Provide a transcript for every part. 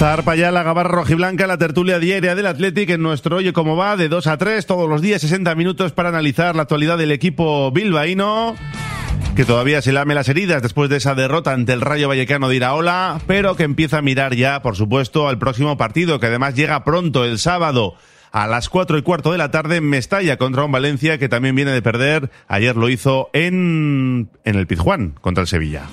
Zarpa ya la gabarra rojiblanca, la tertulia diaria del Athletic en nuestro Oye Cómo Va, de 2 a 3, todos los días 60 minutos para analizar la actualidad del equipo bilbaíno, que todavía se lame las heridas después de esa derrota ante el Rayo Vallecano de Iraola, pero que empieza a mirar ya, por supuesto, al próximo partido, que además llega pronto, el sábado, a las 4:15 de la tarde en Mestalla contra un Valencia que también viene de perder. Ayer lo hizo en el Pizjuán contra el Sevilla.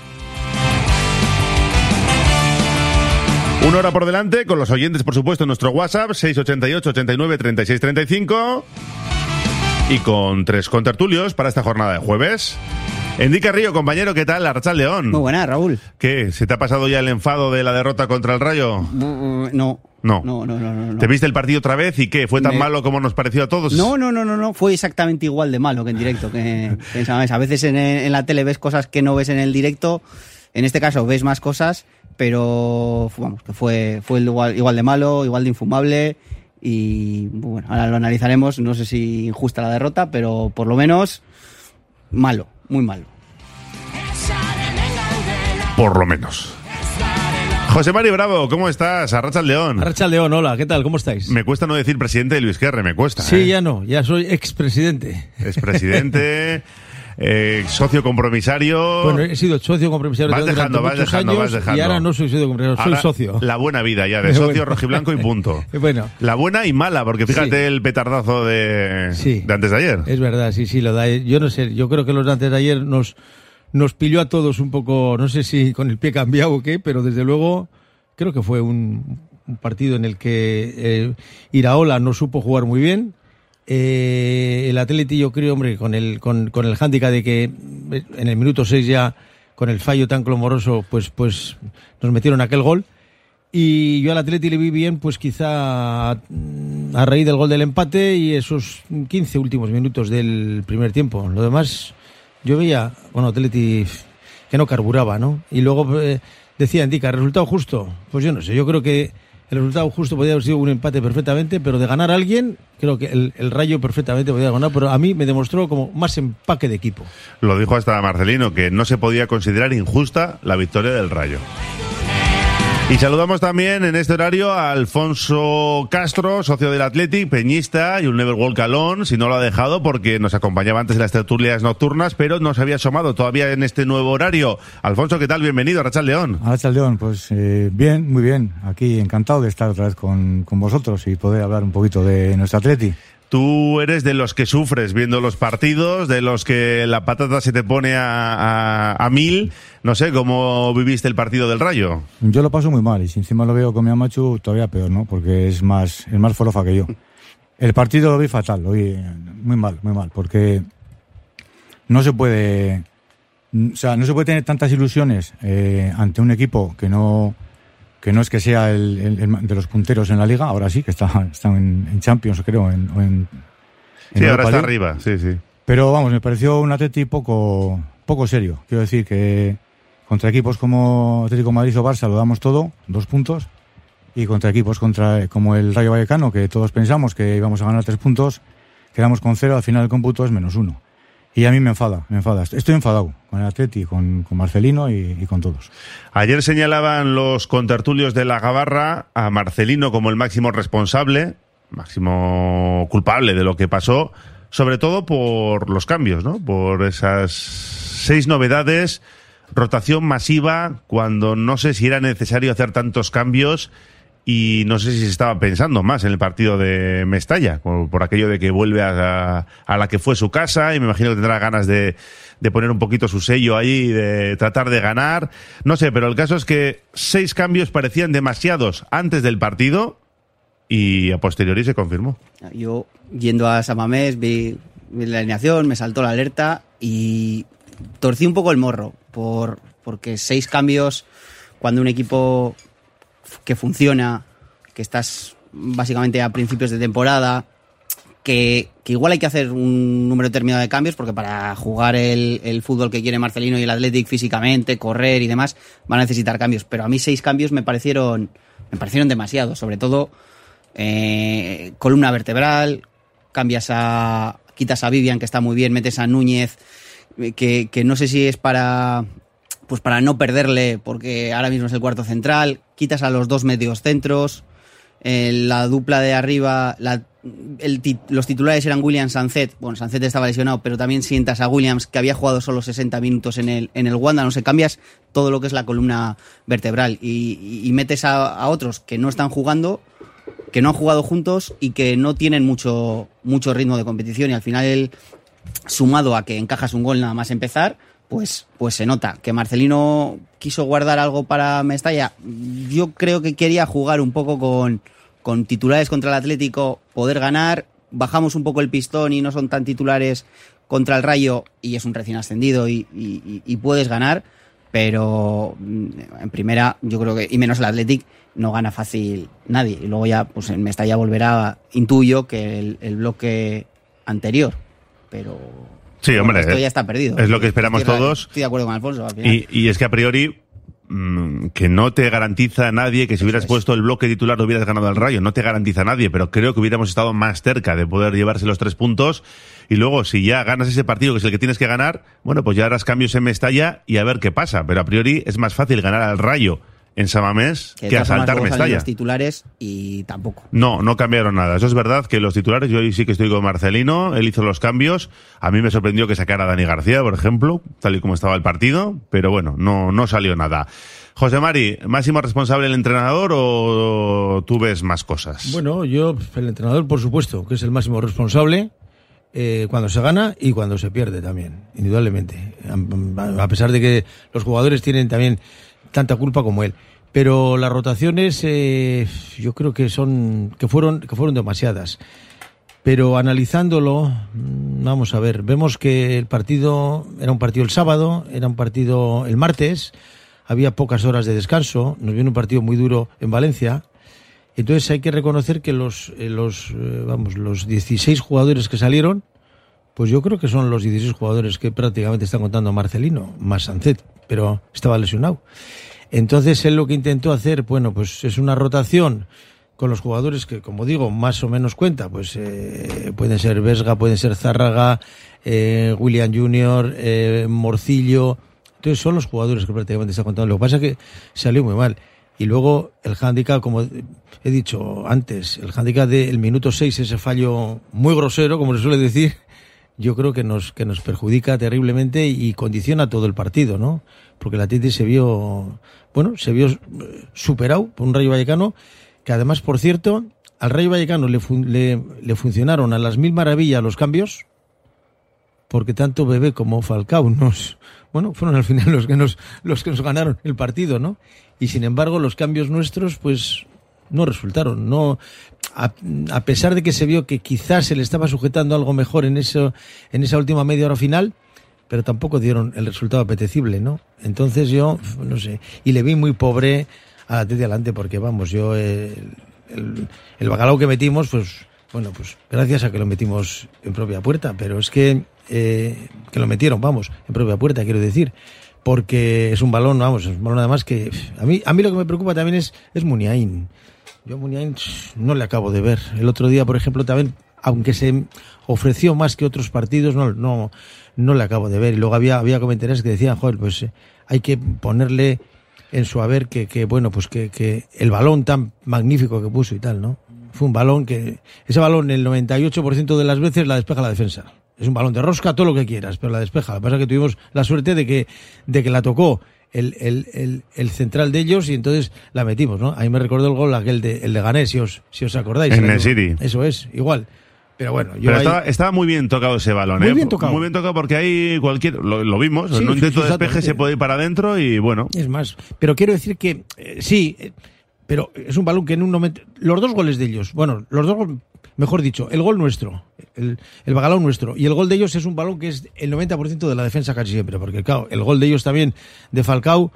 Una hora por delante, con los oyentes, por supuesto, en nuestro WhatsApp, 688 89 36 35, y con 3 contertulios para esta jornada de jueves. Enrique Río, compañero, ¿qué tal? Arratsaldeón. Muy buena, Raúl. ¿Qué? ¿Se te ha pasado ya el enfado de la derrota contra el Rayo? No. ¿Te viste el partido otra vez y qué? ¿Fue tan malo como nos pareció a todos? No. Fue exactamente igual de malo que en directo. A veces en la tele ves cosas que no ves en el directo. En este caso ves más cosas, pero vamos, que fue igual de malo, igual de infumable. Y bueno, ahora lo analizaremos. No sé si injusta la derrota, pero por lo menos malo, muy malo. Por lo menos. José Mari Bravo, ¿cómo estás? Arratsaldeón. Arratsaldeón, hola, ¿qué tal? ¿Cómo estáis? Me cuesta no decir presidente de Luis Querre, me cuesta. Sí, ya soy expresidente. Expresidente, socio compromisario. Bueno, he sido socio compromisario vas durante muchos años y ahora no soy socio compromisario, soy socio. La buena vida ya, de socio rojiblanco y punto. Bueno. La buena y mala, porque fíjate el petardazo de antes de ayer. Es verdad, sí, lo da. Yo no sé, yo creo que los de antes de ayer nos pilló a todos un poco, no sé si con el pie cambiado o qué, pero desde luego creo que fue un partido en el que Iraola no supo jugar muy bien. El Atleti, yo creo, hombre, con el hándicap de que en el minuto 6 ya, con el fallo tan clamoroso, pues nos metieron aquel gol. Y yo al Atleti le vi bien, pues quizá a raíz del gol del empate y esos 15 últimos minutos del primer tiempo. Lo demás, yo veía, Atleti que no carburaba, ¿no? Y luego decía Indica, ¿resultado justo? Pues yo no sé, yo creo que el resultado justo podría haber sido un empate perfectamente, pero de ganar a alguien, creo que el Rayo perfectamente podía ganar, pero a mí me demostró como más empaque de equipo. Lo dijo hasta Marcelino, que no se podía considerar injusta la victoria del Rayo. Y saludamos también en este horario a Alfonso Castro, socio del Athletic, peñista y un Never Walk Alone, si no lo ha dejado, porque nos acompañaba antes en las tertulias nocturnas, pero no se había asomado todavía en este nuevo horario. Alfonso, ¿qué tal? Bienvenido a Arratsaldeón. Arratsaldeón, pues bien, muy bien. Aquí encantado de estar otra vez con vosotros y poder hablar un poquito de nuestro Athletic. Tú eres de los que sufres viendo los partidos, de los que la patata se te pone a 1000. No sé, ¿cómo viviste el partido del Rayo? Yo lo paso muy mal y si encima lo veo con mi Amachu todavía peor, ¿no? Porque es más forofa que yo. El partido lo vi fatal, lo vi muy mal, porque no se puede tener tantas ilusiones ante un equipo que no es que sea el de los punteros en la Liga, ahora sí, que están en Champions, creo, sí, ahora está arriba, sí. Pero vamos, me pareció un Atleti poco serio. Quiero decir que contra equipos como Atlético de Madrid o Barça lo damos todo, 2 puntos, y contra equipos como el Rayo Vallecano, que todos pensamos que íbamos a ganar 3 puntos, quedamos con 0, al final el cómputo es -1. Y a mí me enfada. Estoy enfadado con el Atleti, con Marcelino y con todos. Ayer señalaban los contertulios de la Gabarra a Marcelino como el máximo responsable, máximo culpable de lo que pasó, sobre todo por los cambios, ¿no? Por esas 6 novedades, rotación masiva, cuando no sé si era necesario hacer tantos cambios. Y no sé si se estaba pensando más en el partido de Mestalla, por aquello de que vuelve a la que fue su casa, y me imagino que tendrá ganas de poner un poquito su sello ahí, de tratar de ganar. No sé, pero el caso es que 6 cambios parecían demasiados antes del partido y a posteriori se confirmó. Yo, yendo a San Mamés, vi la alineación, me saltó la alerta y torcí un poco el morro, porque 6 cambios cuando un equipo que funciona, que estás básicamente a principios de temporada, que igual hay que hacer un número determinado de cambios, porque para jugar el fútbol que quiere Marcelino y el Athletic físicamente, correr y demás, van a necesitar cambios. Pero a mí 6 cambios me parecieron demasiados, sobre todo columna vertebral, quitas a Vivian, que está muy bien, metes a Núñez, que no sé si es para no perderle, porque ahora mismo es el cuarto central. quitas a los 2 mediocentros, la dupla de arriba, los titulares eran Williams Sancet. Bueno, Sancet estaba lesionado, pero también sientas a Williams, que había jugado solo 60 minutos en el Wanda. No sé, cambias todo lo que es la columna vertebral y metes a otros que no están jugando, que no han jugado juntos y que no tienen mucho ritmo de competición, y al final, sumado a que encajas un gol nada más empezar, pues se nota que Marcelino quiso guardar algo para Mestalla. Yo creo que quería jugar un poco con titulares contra el Atlético, poder ganar, bajamos un poco el pistón y no son tan titulares contra el Rayo, y es un recién ascendido y puedes ganar, pero en primera yo creo que, y menos el Athletic, no gana fácil nadie, y luego ya pues en Mestalla volverá, intuyo, que el bloque anterior, pero sí, hombre, esto ya está perdido. Es lo que esperamos todos. Estoy de acuerdo con Alfonso al final. Y es que a priori que no te garantiza nadie que si hubieras puesto el bloque titular hubieras ganado al Rayo, no te garantiza nadie, pero creo que hubiéramos estado más cerca de poder llevarse los 3 puntos, y luego si ya ganas ese partido, que es el que tienes que ganar, bueno, pues ya harás cambios en Mestalla y a ver qué pasa, pero a priori es más fácil ganar al Rayo en San Mamés que asaltar Mestalla. Los titulares y tampoco. No cambiaron nada. Eso es verdad que los titulares, yo sí que estoy con Marcelino, él hizo los cambios. A mí me sorprendió que sacara a Dani García, por ejemplo, tal y como estaba el partido, pero bueno, no salió nada. José Mari, ¿máximo responsable el entrenador o tú ves más cosas? Bueno, el entrenador, por supuesto, que es el máximo responsable cuando se gana y cuando se pierde también, indudablemente. A pesar de que los jugadores tienen también tanta culpa como él, pero las rotaciones yo creo que fueron demasiadas, pero analizándolo, vamos a ver, vemos que el partido era un partido el sábado, era un partido el martes, había pocas horas de descanso, nos viene un partido muy duro en Valencia, entonces hay que reconocer que los 16 jugadores que salieron, pues yo creo que son los 16 jugadores que prácticamente están contando Marcelino, más Sancet, pero estaba lesionado. Entonces él lo que intentó hacer, bueno, pues es una rotación con los jugadores que, como digo, más o menos cuenta, pues pueden ser Vesga, pueden ser Zárraga, William Junior, Morcillo. Entonces son los jugadores que prácticamente están contando. Lo que pasa es que salió muy mal. Y luego el hándicap, como he dicho antes, el hándicap del minuto 6, ese fallo muy grosero, como se suele decir, yo creo que nos perjudica terriblemente y condiciona todo el partido, ¿no? Porque el Atleti se vio superado por un Rayo Vallecano que, además, por cierto, al Rayo Vallecano le funcionaron a las 1000 maravillas los cambios, porque tanto Bebé como Falcao fueron al final los que nos ganaron el partido, ¿no? Y sin embargo los cambios nuestros pues no resultaron, no, a pesar de que se vio que quizás se le estaba sujetando algo mejor en esa última media hora final, pero tampoco dieron el resultado apetecible, ¿no? Entonces yo, no sé, y le vi muy pobre a la Teti Alante, porque vamos, yo el bacalao que metimos, pues bueno, pues gracias a que lo metimos en propia puerta, pero es que lo metieron, vamos, en propia puerta, quiero decir, porque es un balón, vamos, es un balón además que a mí lo que me preocupa también es Muniain. Yo a Muniain no le acabo de ver. El otro día, por ejemplo, también, aunque se ofreció más que otros partidos, no le acabo de ver. Y luego había comentarios que decían, joder, pues hay que ponerle en su haber que bueno, pues que el balón tan magnífico que puso y tal, ¿no? Fue un balón ese balón el 98% de las veces la despeja la defensa. Es un balón de rosca, todo lo que quieras, pero la despeja. Lo que pasa es que tuvimos la suerte de que la tocó el central de ellos y entonces la metimos, ¿no? Ahí me recordó el gol aquel el de Gané, si os acordáis. En el City. Eso es, igual. Pero bueno, estaba muy bien tocado ese balón, muy bien tocado. Muy bien tocado, porque ahí lo vimos, sí, en un intento de despeje se puede ir para adentro y bueno. Es más, pero quiero decir que sí, pero es un balón que en un momento, los dos goles de ellos, bueno, los dos, mejor dicho, el gol nuestro, el bacalao nuestro, y el gol de ellos es un balón que es el 90% de la defensa casi siempre, porque claro, el gol de ellos también de Falcao,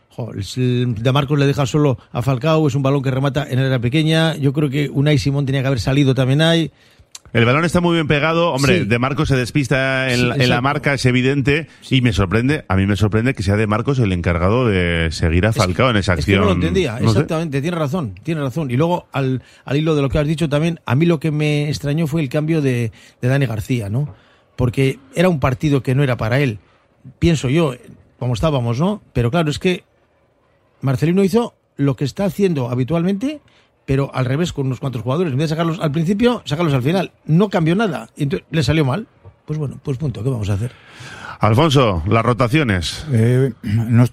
de Marcos le deja solo a Falcao, es un balón que remata en área pequeña. Yo creo que Unai Simón tenía que haber salido también ahí. El balón está muy bien pegado, hombre, sí. De Marcos se despista en la marca, es evidente, sí. Y a mí me sorprende que sea De Marcos el encargado de seguir a Falcao en esa acción. Es que no lo entendía, exactamente, tiene razón. Y luego, al hilo de lo que has dicho también, a mí lo que me extrañó fue el cambio de Dani García, ¿no? Porque era un partido que no era para él, pienso yo, como estábamos, ¿no? Pero claro, es que Marcelino hizo lo que está haciendo habitualmente, pero al revés con unos cuantos jugadores. En vez de sacarlos al principio, sacarlos al final. No cambió nada. Entonces, le salió mal. Pues bueno, pues punto. ¿Qué vamos a hacer? Alfonso, las rotaciones. No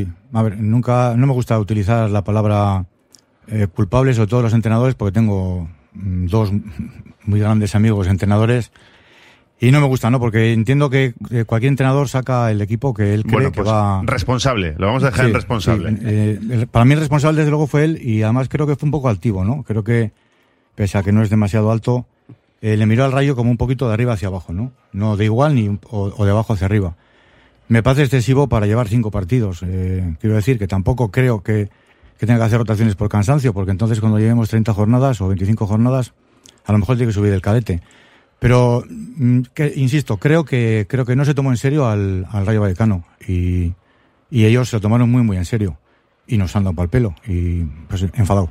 me gusta utilizar la palabra culpables o todos los entrenadores, porque tengo dos muy grandes amigos entrenadores y no me gusta, ¿no? Porque entiendo que cualquier entrenador saca el equipo que él cree que va... Responsable, lo vamos a dejar en responsable. Sí. Para mí el responsable desde luego fue él, y además creo que fue un poco altivo, ¿no? Creo que, pese a que no es demasiado alto, le miró al Rayo como un poquito de arriba hacia abajo, ¿no? No de igual o de abajo hacia arriba. Me parece excesivo para llevar 5 partidos. Quiero decir que tampoco creo que tenga que hacer rotaciones por cansancio, porque entonces cuando llevemos 30 jornadas o 25 jornadas, a lo mejor tiene que subir el cadete. Pero, insisto, creo que no se tomó en serio al Rayo Vallecano, y ellos se lo tomaron muy, muy en serio, y nos han dado pa'l pelo, y pues enfadado.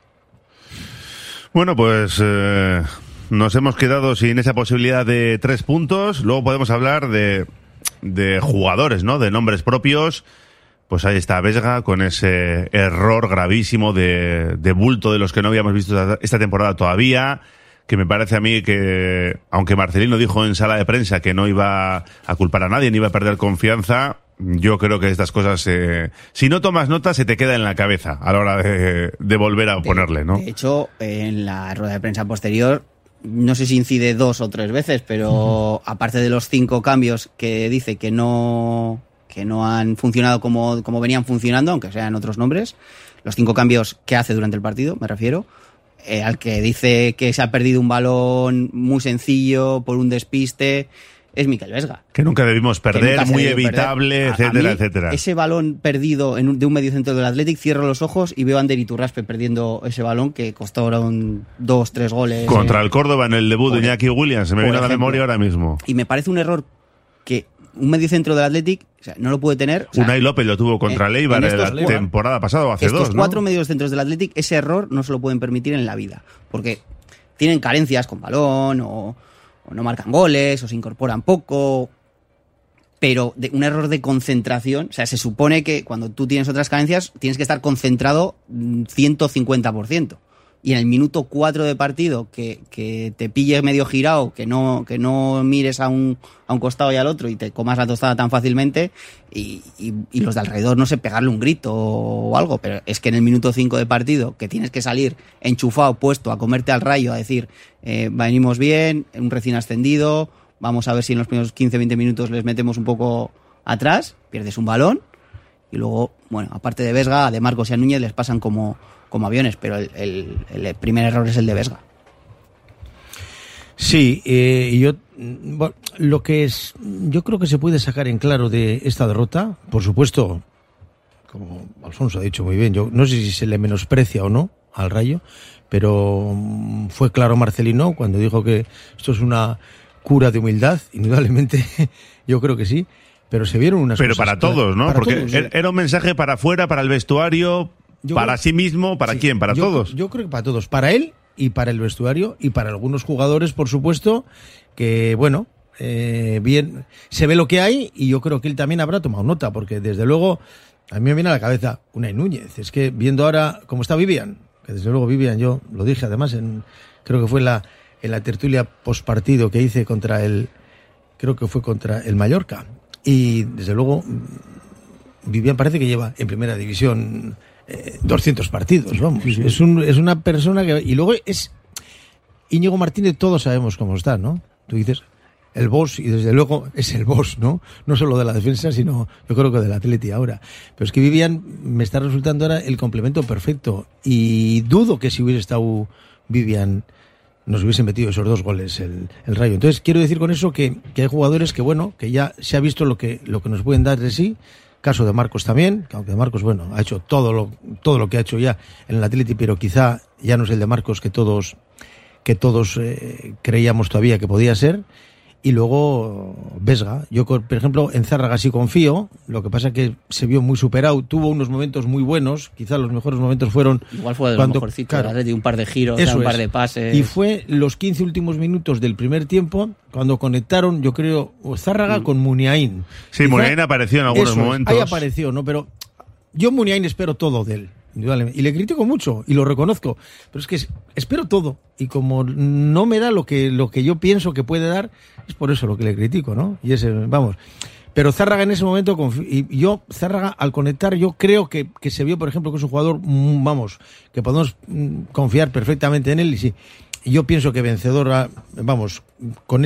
Bueno, pues nos hemos quedado sin esa posibilidad de 3 puntos. Luego podemos hablar de jugadores, ¿no? De nombres propios. Pues ahí está Vesga con ese error gravísimo de bulto de los que no habíamos visto esta temporada todavía, que me parece a mí que, aunque Marcelino dijo en sala de prensa que no iba a culpar a nadie, ni iba a perder confianza, yo creo que estas cosas, si no tomas nota, se te queda en la cabeza a la hora de volver a ponerle, ¿no? De hecho, en la rueda de prensa posterior, no sé si incide 2 o 3 veces, pero aparte de los 5 cambios que dice que no han funcionado como venían funcionando, aunque sean otros nombres, los 5 cambios que hace durante el partido, me refiero, al que dice que se ha perdido un balón muy sencillo por un despiste, es Mikel Vesga. Que nunca debimos perder, muy evitable, etcétera, etcétera. Ese balón perdido de un mediocentro del Athletic, cierro los ojos y veo a Ander Iturraspe perdiendo ese balón que costaron 2-3 goles. Contra el Córdoba en el debut de Iñaki Williams, se me viene a la memoria ahora mismo. Y me parece un error que un mediocentro del Athletic, o sea, no lo puede tener. O sea, Unai López lo tuvo contra el Eibar la temporada pasada o hace 2, ¿no? Estos 4 mediocentros del Athletic, ese error no se lo pueden permitir en la vida, porque tienen carencias con balón o no marcan goles o se incorporan poco, pero un error de concentración. O sea, se supone que cuando tú tienes otras carencias tienes que estar concentrado 150%. Y en el minuto 4 de partido, que te pilles medio girado, que no mires a un costado y al otro y te comas la tostada tan fácilmente, y los de alrededor, no sé, pegarle un grito o algo, pero es que en el minuto 5 de partido, que tienes que salir enchufado, puesto a comerte al Rayo, a decir, venimos bien, un recién ascendido, vamos a ver si en los primeros 15-20 minutos les metemos un poco atrás, pierdes un balón, y luego, bueno, aparte de Vesga, a De Marcos y a Núñez les pasan como aviones, pero el primer error es el de Vesga. Sí, yo creo que se puede sacar en claro de esta derrota, por supuesto, como Alfonso ha dicho muy bien, yo no sé si se le menosprecia o no al Rayo, pero fue claro Marcelino cuando dijo que esto es una cura de humildad, indudablemente, yo creo que sí, pero se vieron unas pero cosas. Pero para todos, ¿no? Porque todos, era un mensaje para afuera, para el vestuario, para sí mismo, ¿para quién? ¿Para todos? Yo creo que para todos. Para él y para el vestuario y para algunos jugadores, por supuesto, que, bueno, bien, se ve lo que hay y yo creo que él también habrá tomado nota, porque desde luego a mí me viene a la cabeza Unai Núñez. Es que viendo ahora cómo está Vivian, que desde luego Vivian, yo lo dije además, creo que fue en la tertulia postpartido que hice contra el Mallorca. Y desde luego Vivian parece que lleva en primera división 200 partidos, vamos. Sí. Es una persona que... Y luego es Íñigo Martínez, todos sabemos cómo está, ¿no? Tú dices el boss, y desde luego es el boss, ¿no? No solo de la defensa, sino yo creo que del Atleti ahora. Pero es que Vivian me está resultando ahora el complemento perfecto. Y dudo que si hubiese estado Vivian nos hubiese metido esos 2 goles el Rayo. Entonces quiero decir con eso que hay jugadores que, bueno, que ya se ha visto lo que nos pueden dar de sí. Caso de Marcos también, que aunque de Marcos, bueno, ha hecho todo lo que ha hecho ya en el Atleti, pero quizá ya no es el de Marcos que todos creíamos todavía que podía ser. Y luego Vesga. Yo, por ejemplo, en Zárraga sí confío, lo que pasa es que se vio muy superado, tuvo unos momentos muy buenos, quizá los mejores momentos fueron... Igual fue de los mejorcitos, claro, un par de giros, un par de pases... Y fue los 15 últimos minutos del primer tiempo, cuando conectaron, yo creo, Zárraga con Muniain. Sí, Muniain apareció en algunos momentos. Ahí apareció, ¿no? Pero yo Muniain espero todo de él. indudablemente. Y le critico mucho, y lo reconozco, pero es que espero todo, y como no me da lo que yo pienso que puede dar, es por eso lo que le critico, ¿no? Y ese, vamos. Pero Zárraga en ese momento, y yo, Zárraga, al conectar, yo creo que se vio, por ejemplo, que es un jugador, vamos, que podemos confiar perfectamente en él, y sí, yo pienso que vencedor, vamos, con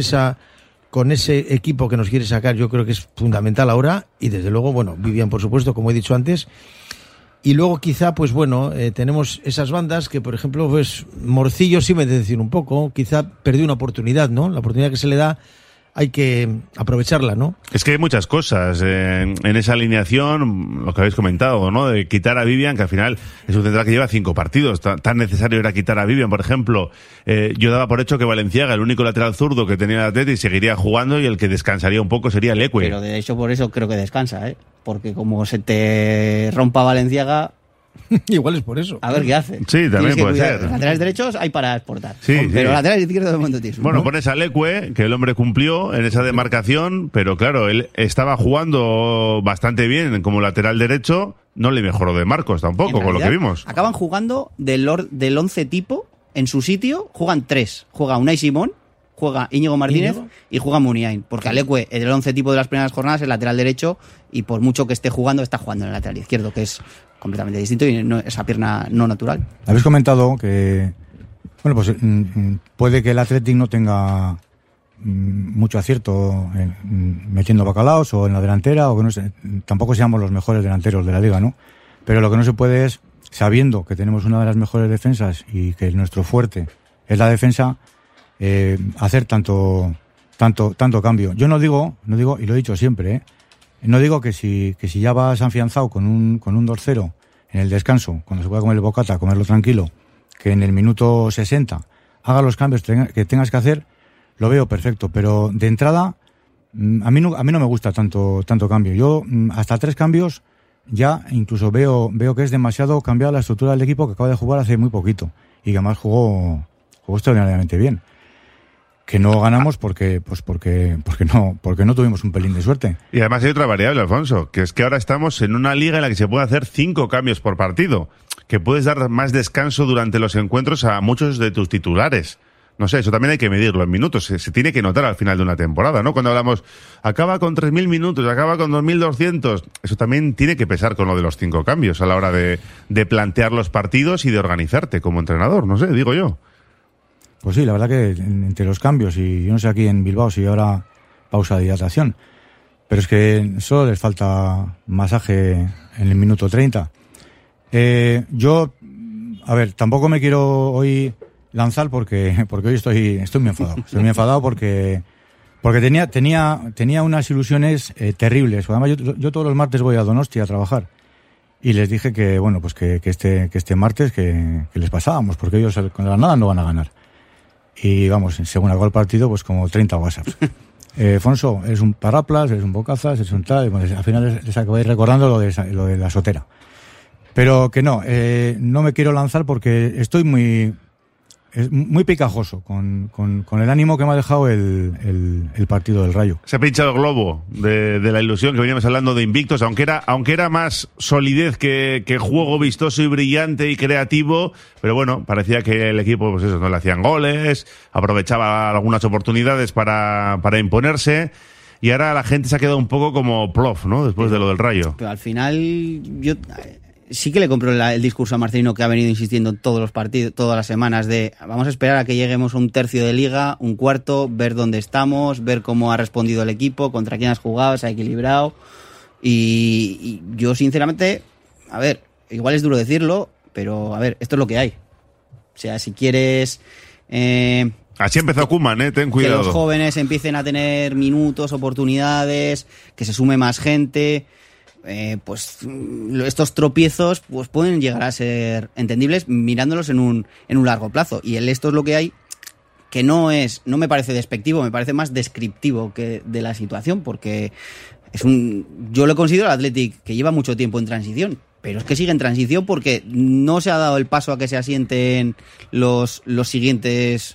ese equipo que nos quiere sacar, yo creo que es fundamental ahora, y desde luego, bueno, Vivian, por supuesto, como he dicho antes, y luego quizá, pues bueno, tenemos esas bandas que, por ejemplo, pues Morcillo sí me debe decir un poco, quizá perdió una oportunidad, ¿no? La oportunidad que se le da hay que aprovecharla, ¿no? Es que hay muchas cosas en esa alineación, lo que habéis comentado, ¿no? De quitar a Vivian, que al final es un central que lleva 5 partidos. Tan necesario era quitar a Vivian, por ejemplo. Yo daba por hecho que Valenciaga, el único lateral zurdo que tenía el Atleti, seguiría jugando, y el que descansaría un poco sería Leque. Pero de hecho por eso creo que descansa, ¿eh? Porque como se te rompa Valenciaga... Igual es por eso. A ver qué hace. Sí, también puede ser. Los laterales derechos hay para exportar. Sí, pero sí. laterales izquierdos de momento tienes. Bueno, pones a Leque, que el hombre cumplió en esa demarcación, pero claro, él estaba jugando bastante bien como lateral derecho, no le mejoró de Marcos tampoco, con lo que vimos. Acaban jugando del 11 tipo, en su sitio, juegan 3. Juega Unai Simón, juega Íñigo Martínez y juega Muniain. Porque Leque, el 11 tipo de las primeras jornadas, es lateral derecho, y por mucho que esté jugando, está jugando en el lateral izquierdo, que es completamente distinto, y esa pierna no natural. Habéis comentado que, bueno, pues puede que el Athletic no tenga mucho acierto metiendo bacalaos o en la delantera, o que no sé, tampoco seamos los mejores delanteros de la liga, ¿no? Pero lo que no se puede es, sabiendo que tenemos una de las mejores defensas y que nuestro fuerte es la defensa, hacer tanto cambio. Yo no digo, y lo he dicho siempre, no digo que si ya vas afianzado con un 2-0 en el descanso, cuando se pueda comer el bocata, comerlo tranquilo, que en el minuto 60 haga los cambios que tengas que hacer, lo veo perfecto. Pero de entrada, a mí no me gusta tanto cambio. Yo hasta 3 cambios ya incluso veo que es demasiado cambiar la estructura del equipo, que acaba de jugar hace muy poquito y que además jugó extraordinariamente bien. Que no ganamos porque no tuvimos un pelín de suerte. Y además hay otra variable, Alfonso, que es que ahora estamos en una liga en la que se puede hacer 5 cambios por partido, que puedes dar más descanso durante los encuentros a muchos de tus titulares. No sé, eso también hay que medirlo en minutos, se tiene que notar al final de una temporada, ¿no? Cuando hablamos, acaba con 3.000 minutos, acaba con 2.200, eso también tiene que pesar con lo de los 5 cambios a la hora de plantear los partidos y de organizarte como entrenador, no sé, digo yo. Pues sí, la verdad que entre los cambios, y yo no sé aquí en Bilbao si ahora pausa de hidratación, pero es que solo les falta masaje en el minuto 30. Yo, a ver, tampoco me quiero hoy lanzar porque hoy estoy muy enfadado. Estoy muy enfadado porque tenía unas ilusiones terribles. Además, yo todos los martes voy a Donosti a trabajar. Y les dije que, bueno, pues que este martes que les pasábamos, porque ellos con la nada no van a ganar. Y vamos, según acabó el partido, pues como 30 WhatsApps. Fonso, eres un paraplas, eres un bocazas, eres un tal. Bueno, al final les acabáis recordando lo de la sotera. Pero que no me quiero lanzar porque estoy muy picajoso con el ánimo que me ha dejado el partido del Rayo. Se ha pinchado el globo de la ilusión que veníamos hablando de invictos, aunque era más solidez que juego vistoso y brillante y creativo, pero bueno, parecía que el equipo, pues eso, no le hacían goles, aprovechaba algunas oportunidades para imponerse, y ahora la gente se ha quedado un poco como plof, ¿no? Después de lo del Rayo. Pero al final yo sí que le compro el discurso a Marcelino, que ha venido insistiendo en todos los partidos, todas las semanas, de vamos a esperar a que lleguemos a un tercio de liga, un cuarto, ver dónde estamos, ver cómo ha respondido el equipo, contra quién has jugado, se ha equilibrado. Y yo, sinceramente, a ver, igual es duro decirlo, pero a ver, esto es lo que hay. O sea, si quieres... Así empezó Koeman, ten cuidado. Que los jóvenes empiecen a tener minutos, oportunidades, que se sume más gente... pues estos tropiezos pues pueden llegar a ser entendibles mirándolos en un largo plazo, y esto es lo que hay, que no me parece despectivo, me parece más descriptivo que de la situación, porque yo lo considero el Athletic que lleva mucho tiempo en transición, pero es que sigue en transición porque no se ha dado el paso a que se asienten los siguientes,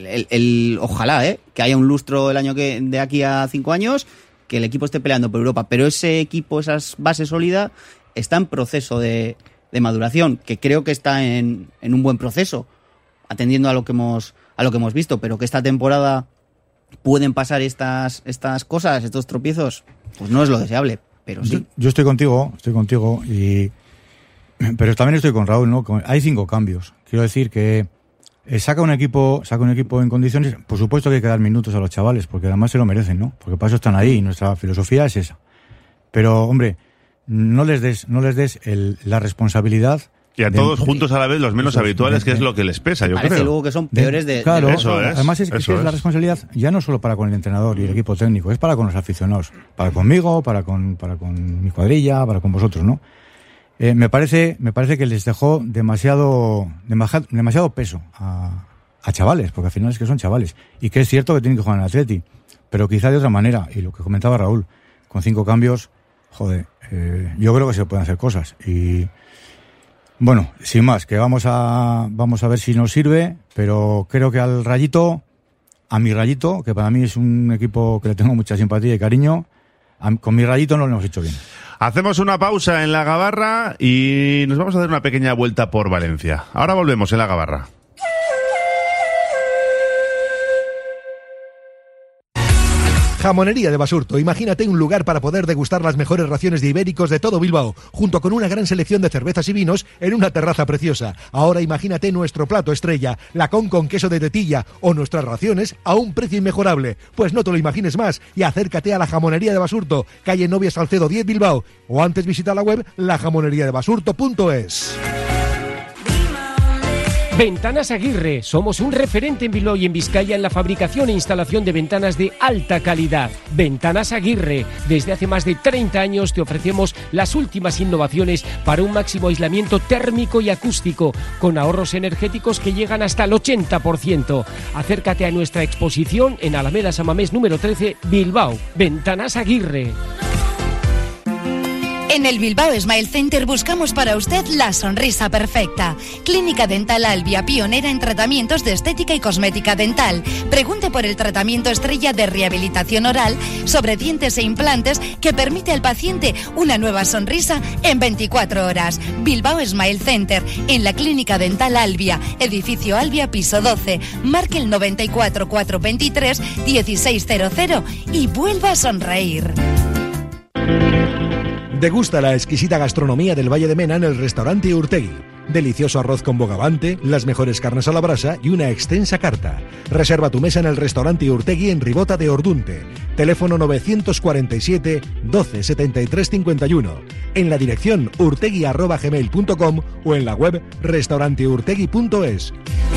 ojalá que haya un lustro el año de aquí a 5 años, que el equipo esté peleando por Europa, pero ese equipo, esa base sólida, está en proceso de maduración, que creo que está en un buen proceso, atendiendo a lo que hemos visto, pero que esta temporada pueden pasar estas cosas, estos tropiezos, pues no es lo deseable, pero sí. Yo estoy contigo, pero también estoy con Raúl, ¿no? Hay 5 cambios. Quiero decir que saca un equipo en condiciones. Por supuesto que hay que dar minutos a los chavales, porque además se lo merecen, ¿no? Porque para eso están ahí, y nuestra filosofía es esa. Pero, hombre, no les des la responsabilidad. Y a todos juntos a la vez, los menos habituales, que es lo que les pesa, yo parece creo. luego que son peores Claro, eso es. Además es la responsabilidad ya no solo para con el entrenador y el equipo técnico, es para con los aficionados. Para conmigo, para con mi cuadrilla, para con vosotros, ¿no? Me parece que les dejó demasiado peso a chavales, porque al final es que son chavales. Y que es cierto que tienen que jugar en el Atleti, pero quizá de otra manera. Y lo que comentaba Raúl, con 5 cambios, yo creo que se pueden hacer cosas. Y bueno, sin más, que vamos a ver si nos sirve, pero creo que a mi Rayito, que para mí es un equipo que le tengo mucha simpatía y cariño, con mi Rayito no lo hemos hecho bien. Hacemos una pausa en la Gabarra y nos vamos a dar una pequeña vuelta por Valencia. Ahora volvemos en la Gabarra. Jamonería de Basurto. Imagínate un lugar para poder degustar las mejores raciones de ibéricos de todo Bilbao, junto con una gran selección de cervezas y vinos en una terraza preciosa. Ahora imagínate nuestro plato estrella, la con queso de tetilla, o nuestras raciones a un precio inmejorable. Pues no te lo imagines más y acércate a la Jamonería de Basurto, calle Novia Salcedo 10 Bilbao, o antes visita la web lajamoneriadebasurto.es. Ventanas Aguirre. Somos un referente en Bilbao y en Vizcaya en la fabricación e instalación de ventanas de alta calidad. Ventanas Aguirre. Desde hace más de 30 años te ofrecemos las últimas innovaciones para un máximo aislamiento térmico y acústico, con ahorros energéticos que llegan hasta el 80%. Acércate a nuestra exposición en Alameda San Mamés número 13, Bilbao. Ventanas Aguirre. En el Bilbao Smile Center buscamos para usted la sonrisa perfecta. Clínica Dental Albia, pionera en tratamientos de estética y cosmética dental. Pregunte por el tratamiento estrella de rehabilitación oral sobre dientes e implantes que permite al paciente una nueva sonrisa en 24 horas. Bilbao Smile Center, en la Clínica Dental Albia, edificio Albia, piso 12. Marque el 94 423 1600 y vuelva a sonreír. Degusta la exquisita gastronomía del Valle de Mena en el restaurante Urtegui. Delicioso arroz con bogavante, las mejores carnes a la brasa y una extensa carta. Reserva tu mesa en el restaurante Urtegui en Ribota de Ordunte. Teléfono 947 12 73 51. En la dirección urtegui@gmail.com o en la web restauranteurtegui.es.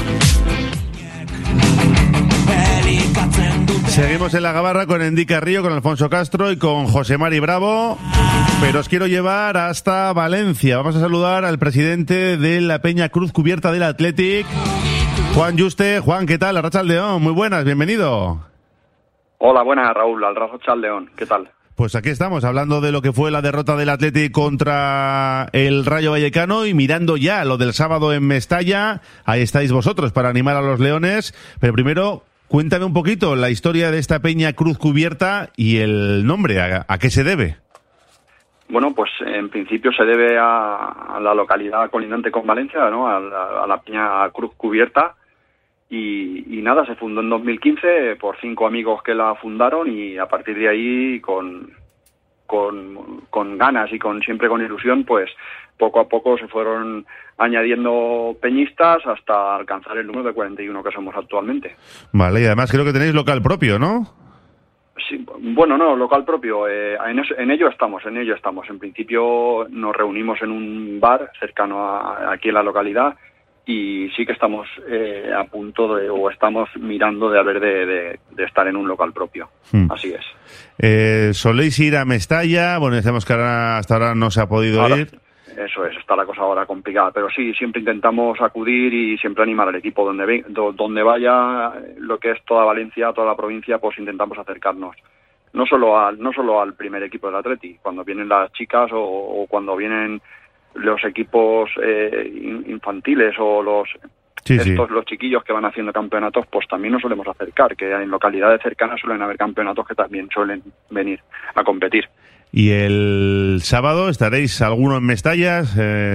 Seguimos en la Gabarra con Endy Carrillo, con Alfonso Castro y con José Mari Bravo, pero os quiero llevar hasta Valencia. Vamos a saludar al presidente de la Peña Cruz Cubierta del Athletic, Juan Yuste. Juan, ¿qué tal? Arratsaldeon, muy buenas, bienvenido. Hola, buenas, Raúl, Arratsaldeon, ¿qué tal? Pues aquí estamos, hablando de lo que fue la derrota del Athletic contra el Rayo Vallecano y mirando ya lo del sábado en Mestalla. Ahí estáis vosotros para animar a los leones, pero primero cuéntame un poquito la historia de esta Peña Cruz Cubierta y el nombre, ¿a qué se debe? Bueno, pues en principio se debe a la localidad colindante con Valencia, ¿no? A la Peña Cruz Cubierta, y nada, se fundó en 2015 por 5 amigos que la fundaron, y a partir de ahí con ganas y siempre con ilusión, pues poco a poco se fueron añadiendo peñistas hasta alcanzar el número de 41 que somos actualmente. Vale, y además creo que tenéis local propio, ¿no? Sí, bueno, no, local propio, en ello estamos. En principio nos reunimos en un bar cercano aquí en la localidad, y sí que estamos a punto o estamos mirando de haber de estar en un local propio. Así es. ¿Soléis ir a Mestalla? Bueno, ya sabemos que hasta ahora no se ha podido ir. Eso es, está la cosa ahora complicada, pero sí, siempre intentamos acudir y siempre animar al equipo donde vaya, lo que es toda Valencia, toda la provincia, pues intentamos acercarnos. No solo al primer equipo del Atleti, cuando vienen las chicas o cuando vienen los equipos infantiles o los Los chiquillos que van haciendo campeonatos, pues también nos solemos acercar, que en localidades cercanas suelen haber campeonatos que también suelen venir a competir. ¿Y el sábado estaréis alguno en Mestallas?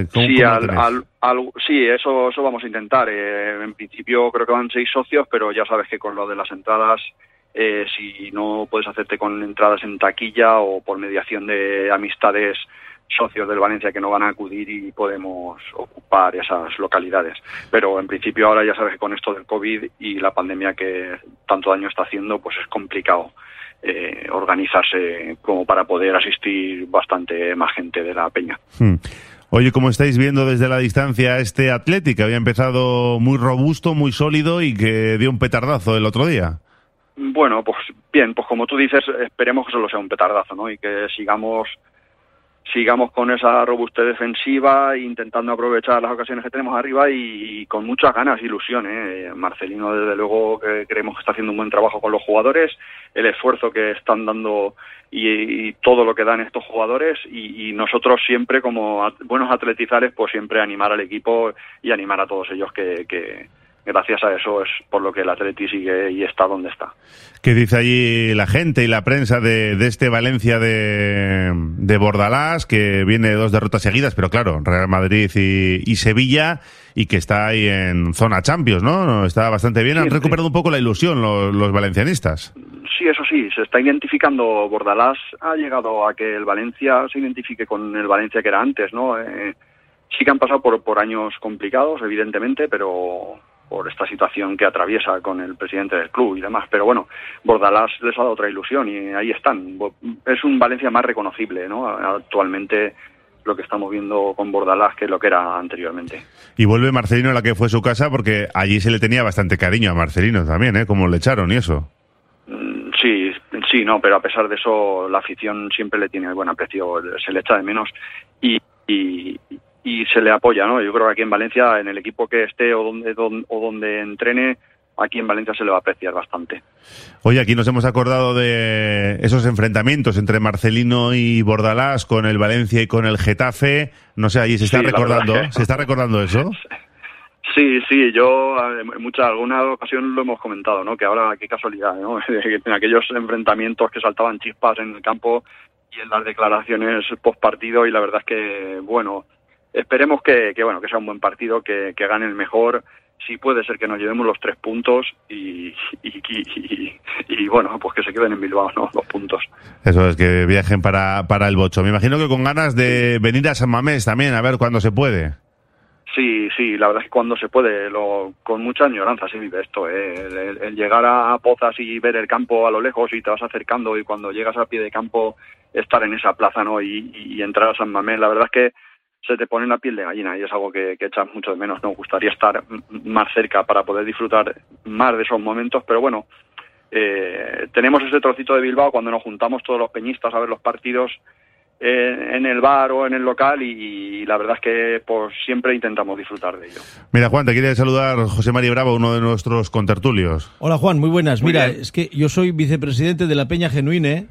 Sí, eso vamos a intentar. En principio creo que van 6 socios, pero ya sabes que con lo de las entradas, si no puedes hacerte con entradas en taquilla o por mediación de amistades, socios del Valencia que no van a acudir y podemos ocupar esas localidades. Pero en principio ahora ya sabes que con esto del COVID y la pandemia que tanto daño está haciendo, pues es complicado organizarse como para poder asistir bastante más gente de la peña. Oye, ¿cómo estáis viendo desde la distancia este Athletic? Había empezado muy robusto, muy sólido y que dio un petardazo el otro día. Bueno, pues bien, pues como tú dices, esperemos que solo sea un petardazo, ¿no? Y que sigamos con esa robustez defensiva, intentando aprovechar las ocasiones que tenemos arriba y con muchas ganas, ilusión. Marcelino, desde luego, que creemos que está haciendo un buen trabajo con los jugadores, el esfuerzo que están dando y todo lo que dan estos jugadores y nosotros siempre, como buenos atletizales, pues siempre animar al equipo y animar a todos ellos que gracias a eso es por lo que el Atleti sigue y está donde está. ¿Qué dice allí la gente y la prensa de este Valencia de Bordalás, que viene de 2 derrotas seguidas, pero claro, Real Madrid y Sevilla, y que está ahí en zona Champions, ¿no? Está bastante bien. Han recuperado un poco la ilusión los valencianistas. Sí, eso sí, se está identificando. Bordalás ha llegado a que el Valencia se identifique con el Valencia que era antes, ¿no? Sí que han pasado por años complicados, evidentemente, pero por esta situación que atraviesa con el presidente del club y demás, pero bueno, Bordalás les ha dado otra ilusión y ahí están. Es un Valencia más reconocible, ¿no? Actualmente lo que estamos viendo con Bordalás que lo que era anteriormente. Y vuelve Marcelino a la que fue su casa, porque allí se le tenía bastante cariño a Marcelino también, ¿eh? Como le echaron y eso. Sí, no, pero a pesar de eso la afición siempre le tiene buen aprecio, se le echa de menos y se le apoya, ¿no? Yo creo que aquí en Valencia, en el equipo que esté o donde entrene, aquí en Valencia se le va a apreciar bastante. Oye, aquí nos hemos acordado de esos enfrentamientos entre Marcelino y Bordalás con el Valencia y con el Getafe. No sé, allí se está recordando eso. Sí, yo alguna ocasión lo hemos comentado, ¿no? Que ahora, qué casualidad, ¿no? En aquellos enfrentamientos que saltaban chispas en el campo y en las declaraciones post partido, y la verdad es que, bueno, esperemos que sea un buen partido, que gane el mejor. Sí, puede ser que nos llevemos los 3 puntos y bueno, pues que se queden en Bilbao, ¿no? Los puntos. Eso es, que viajen para el Bocho. Me imagino que con ganas de venir a San Mamés también, a ver cuándo se puede. Sí, la verdad es que cuando se puede, con mucha añoranza se vive esto, el llegar a Pozas y ver el campo a lo lejos y te vas acercando, y cuando llegas a pie de campo estar en esa plaza, ¿no? Y entrar a San Mamés, la verdad es que se te pone la piel de gallina y es algo que echas mucho de menos. Nos gustaría estar más cerca para poder disfrutar más de esos momentos, pero bueno, tenemos ese trocito de Bilbao cuando nos juntamos todos los peñistas a ver los partidos en el bar o en el local, y la verdad es que pues siempre intentamos disfrutar de ello. Mira, Juan, te quiere saludar José María Bravo, uno de nuestros contertulios. Hola, Juan, muy buenas. Mira, es que yo soy vicepresidente de la Peña Genuine.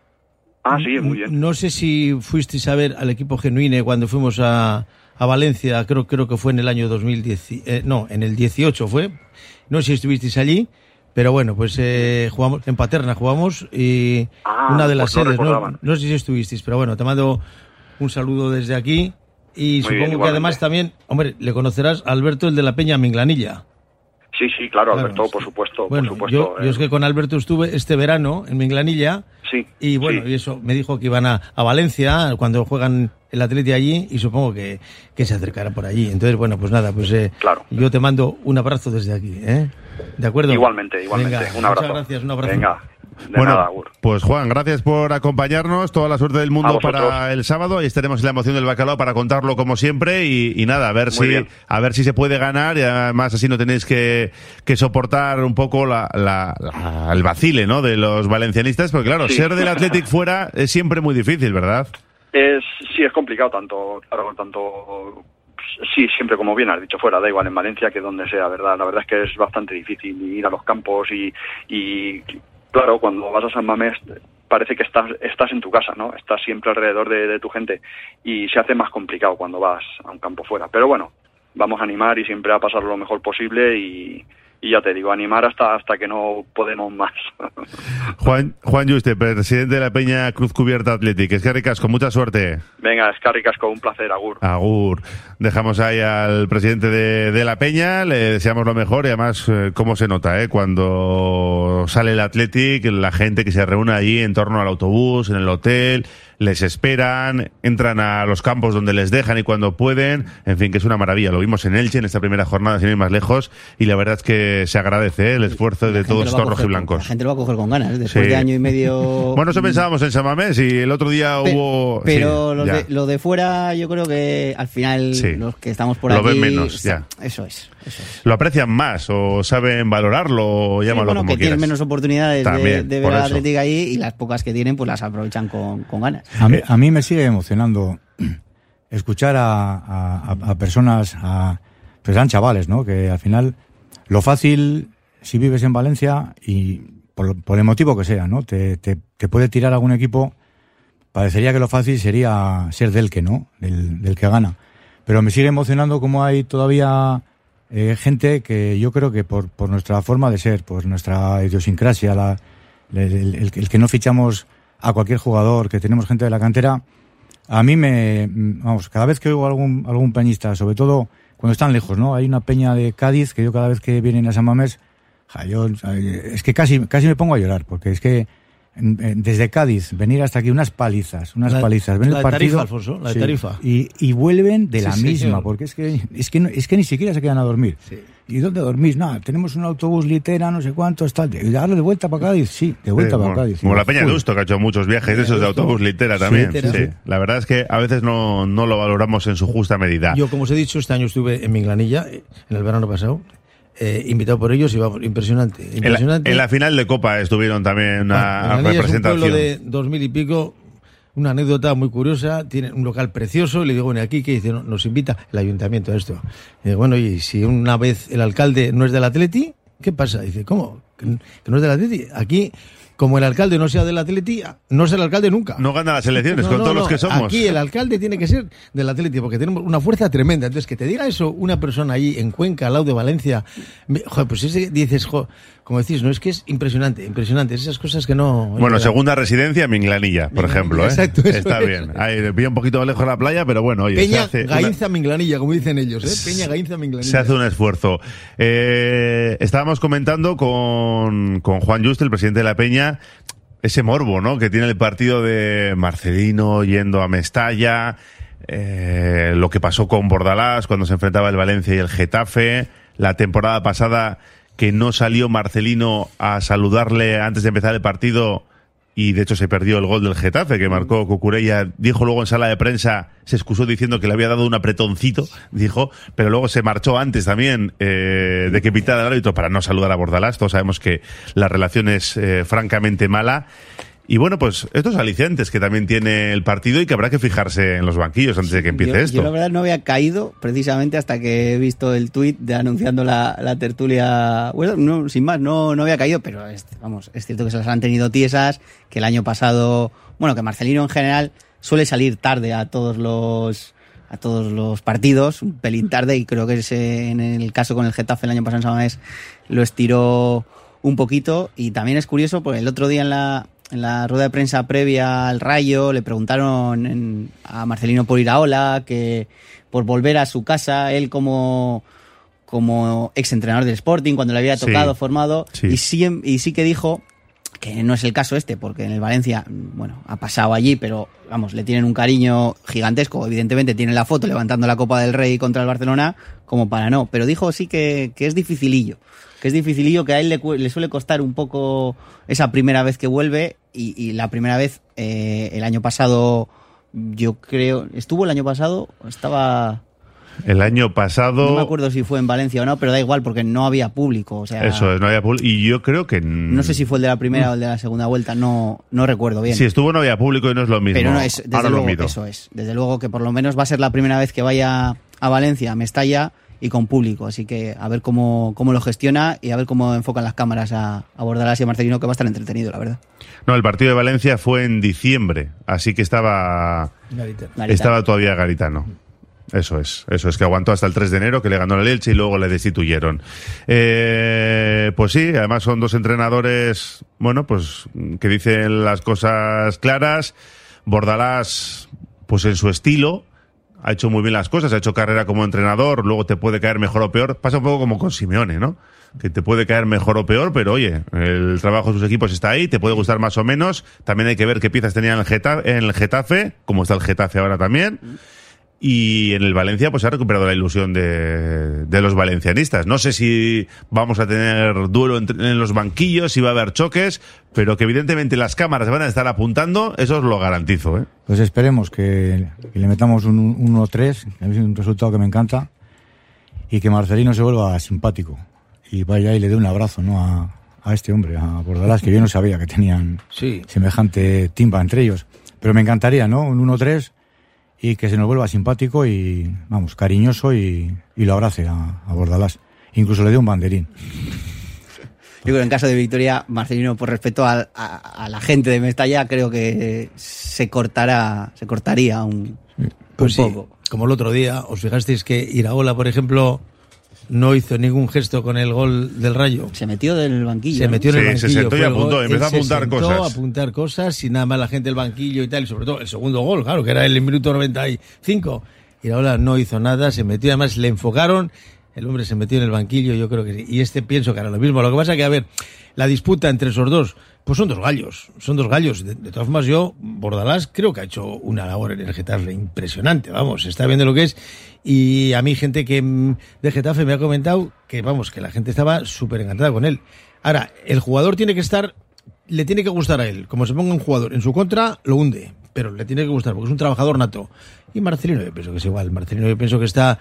Sí, muy bien. No sé si fuisteis a ver al equipo Genuine cuando fuimos a Valencia, creo que fue en el año 2010, en el 18 fue. No sé si estuvisteis allí, pero bueno, pues jugamos en Paterna, y una de las sedes, no sé si estuvisteis, pero bueno, te mando un saludo desde aquí y muy supongo bien, que además también, hombre, le conocerás a Alberto, el de la Peña Minglanilla. Sí, claro, Alberto, por supuesto. Bueno, por supuesto, yo es que con Alberto estuve este verano en Minglanilla. Sí. Y bueno, y eso, me dijo que iban a Valencia cuando juegan el Atleti allí, y supongo que se acercará por allí. Entonces, bueno, pues nada, pues claro. Yo te mando un abrazo desde aquí, ¿eh? ¿De acuerdo? Igualmente. Venga, un abrazo. Muchas gracias, un abrazo. Venga. Bueno, nada, Agur. Pues Juan, gracias por acompañarnos, toda la suerte del mundo para el sábado, y estaremos en la emoción del bacalao para contarlo como siempre, y nada, a ver si se puede ganar, y además así no tenéis que soportar un poco el vacile, ¿no, de los valencianistas, porque claro, ser del Athletic fuera es siempre muy difícil, ¿verdad? Es complicado, tanto sí, siempre, como bien has dicho, fuera, da igual en Valencia que donde sea, ¿verdad? La verdad es que es bastante difícil ir a los campos y claro, cuando vas a San Mamés parece que estás en tu casa, ¿no? Estás siempre alrededor de tu gente, y se hace más complicado cuando vas a un campo fuera. Pero bueno, vamos a animar y siempre a pasar lo mejor posible y ya te digo, animar hasta que no podemos más. Juan Juste, presidente de la Peña Cruz Cubierta Athletic. Eskerrik asko, mucha suerte. Venga, eskerrik asko, un placer, agur. Agur. Dejamos ahí al presidente de la Peña, le deseamos lo mejor y además cómo se nota, cuando sale el Athletic, la gente que se reúne allí en torno al autobús, en el hotel, les esperan, entran a los campos donde les dejan y cuando pueden, en fin, que es una maravilla. Lo vimos en Elche en esta primera jornada, sin ir más lejos, y la verdad es que se agradece el esfuerzo de todos estos rojiblancos. La gente lo va a coger con ganas, después de año y medio. Bueno, eso pensábamos en San Mamés y el otro día hubo... Pero lo de fuera, yo creo que al final los que estamos por aquí... Lo ven menos, ya. Eso es. Lo aprecian más o saben valorarlo o llámalo como que quieras. Tienen menos oportunidades también, de ver al Atlético ahí y las pocas que tienen pues las aprovechan con ganas. A mí me sigue emocionando escuchar a personas, pues eran chavales, ¿no? Que al final lo fácil, si vives en Valencia y por el motivo que sea, ¿no? Te puede tirar algún equipo, parecería que lo fácil sería ser del que, ¿no? Del que gana. Pero me sigue emocionando cómo hay todavía gente que yo creo que por nuestra forma de ser, por nuestra idiosincrasia, el que no fichamos a cualquier jugador, que tenemos gente de la cantera, a mí cada vez que oigo algún peñista, sobre todo cuando están lejos, ¿no? Hay una peña de Cádiz que yo cada vez que vienen a San Mamés, es que casi me pongo a llorar, porque es que desde Cádiz venir hasta aquí unas palizas, ven el partido, Tarifa, Alfonso, la de Tarifa, y vuelven de la misma, señor. porque es que ni siquiera se quedan a dormir. Sí. ¿Y dónde dormís? Nada, tenemos un autobús litera, no sé cuánto, está. ¿Y darle de vuelta para Cádiz? Sí, de vuelta para Cádiz. Como la Peña de Usto, que ha hecho muchos viajes de esos de autobús litera también. Sí. La verdad es que a veces no lo valoramos en su justa medida. Yo, como os he dicho, este año estuve en Minglanilla, en el verano pasado. Invitado por ellos y va impresionante. En la final de Copa estuvieron también una representación. Es un pueblo de 2000 y pico, una anécdota muy curiosa, tiene un local precioso, y le digo, bueno, aquí que dice, nos invita el ayuntamiento a esto. Y digo, bueno, y si una vez el alcalde no es del Atleti, ¿qué pasa? Dice, ¿cómo? ¿Que no es del Atleti? Aquí, como el alcalde no sea del Atleti, no es el alcalde nunca. No gana las elecciones con todos los que somos. Aquí el alcalde tiene que ser del Atleti, porque tenemos una fuerza tremenda. Entonces, que te diga eso una persona allí en Cuenca, al lado de Valencia, joder, pues dices, como decís, no, es que es impresionante, esas cosas que no... Bueno, segunda residencia, Minglanilla, por ejemplo. Exacto. Está bien. Ahí pilla un poquito lejos de la playa, pero bueno, oye, Peña Gainza Minglanilla, como dicen ellos, Peña Gainza Minglanilla. Se hace un esfuerzo. Estábamos comentando con Juan Juste, el presidente de la Peña, ese morbo, ¿no?, que tiene el partido de Marcelino yendo a Mestalla, lo que pasó con Bordalás cuando se enfrentaba el Valencia y el Getafe, la temporada pasada que no salió Marcelino a saludarle antes de empezar el partido y de hecho se perdió el gol del Getafe que marcó Cucurella. Dijo luego en sala de prensa, se excusó diciendo que le había dado un apretoncito, dijo, pero luego se marchó antes también de que pitara el árbitro para no saludar a Bordalás. Todos sabemos que la relación es francamente mala. Y bueno, pues estos alicientes que también tiene el partido y que habrá que fijarse en los banquillos antes de que empiece esto. Yo la verdad no había caído precisamente hasta que he visto el tuit de anunciando la tertulia. Bueno, no, sin más, no había caído, pero es cierto que se las han tenido tiesas, que el año pasado, bueno, que Marcelino en general suele salir tarde a todos los partidos, un pelín tarde, y creo que en el caso con el Getafe el año pasado en San Mamés lo estiró un poquito. Y también es curioso, porque el otro día en la rueda de prensa previa al Rayo le preguntaron a Marcelino por ir a Ola, que por volver a su casa, él como exentrenador del Sporting, cuando le había tocado, formado, y sí que dijo que no es el caso porque en el Valencia, bueno, ha pasado allí, pero vamos, le tienen un cariño gigantesco. Evidentemente tiene la foto levantando la Copa del Rey contra el Barcelona, como para no, pero dijo sí que es dificilillo. Que a él le suele costar un poco esa primera vez que vuelve, y la primera vez el año pasado, yo creo, ¿estuvo el año pasado? Estaba... El año pasado... No me acuerdo si fue en Valencia o no, pero da igual porque no había público. O sea, eso es, no había público, y yo creo que... No sé si fue el de la primera o el de la segunda vuelta, no recuerdo bien. Si estuvo no había público y no es lo mismo. Pero no es, desde luego, eso es. Desde luego que por lo menos va a ser la primera vez que vaya a Valencia, a Mestalla, y con público, así que a ver cómo lo gestiona y a ver cómo enfocan las cámaras a Bordalás y a Marcelino, que va a estar entretenido, la verdad. No, el partido de Valencia fue en diciembre, así que estaba todavía Garitano. Eso es, que aguantó hasta el 3 de enero, que le ganó el Elche y luego le destituyeron. Pues sí, además son dos entrenadores, bueno, pues que dicen las cosas claras. Bordalás, pues en su estilo, ha hecho muy bien las cosas, ha hecho carrera como entrenador, luego te puede caer mejor o peor. Pasa un poco como con Simeone, ¿no? Que te puede caer mejor o peor, pero oye, el trabajo de sus equipos está ahí, te puede gustar más o menos. También hay que ver qué piezas tenía en el Getafe, como está el Getafe ahora también. Y en el Valencia pues ha recuperado la ilusión de los valencianistas. No sé si vamos a tener duelo en los banquillos, si va a haber choques, pero que evidentemente las cámaras van a estar apuntando, eso os lo garantizo, ¿eh? Pues esperemos que le metamos un 1-3, que es un resultado que me encanta, y que Marcelino se vuelva simpático y vaya y le dé un abrazo, ¿no? A este hombre, a Bordalás, que yo no sabía que tenían semejante timba entre ellos. Pero me encantaría, ¿no? Un 1-3 y que se nos vuelva simpático y, vamos, cariñoso y lo abrace a Bordalás. Incluso le dé un banderín. Yo creo que en caso de victoria, Marcelino, por respeto a la gente de Mestalla, creo que se cortaría un poco. Como el otro día, ¿os fijasteis que Iraola, por ejemplo, no hizo ningún gesto con el gol del Rayo? Se metió del banquillo. Se sentó y apuntó, empezó a apuntar cosas. Y nada más la gente del banquillo y tal, y sobre todo el segundo gol, claro, que era el minuto 95. Iraola no hizo nada, se metió, además le enfocaron, el hombre se metió en el banquillo, yo creo que sí. Y pienso que hará lo mismo. Lo que pasa que, a ver, la disputa entre esos dos, pues son dos gallos. De todas formas, Bordalás creo que ha hecho una labor en el Getafe impresionante, vamos, se está viendo lo que es. Y a mí gente de Getafe me ha comentado que, vamos, que la gente estaba súper encantada con él. Ahora, el jugador le tiene que gustar a él. Como se ponga un jugador en su contra, lo hunde, pero le tiene que gustar porque es un trabajador nato. Y Marcelino yo pienso que es igual. Marcelino yo pienso que está...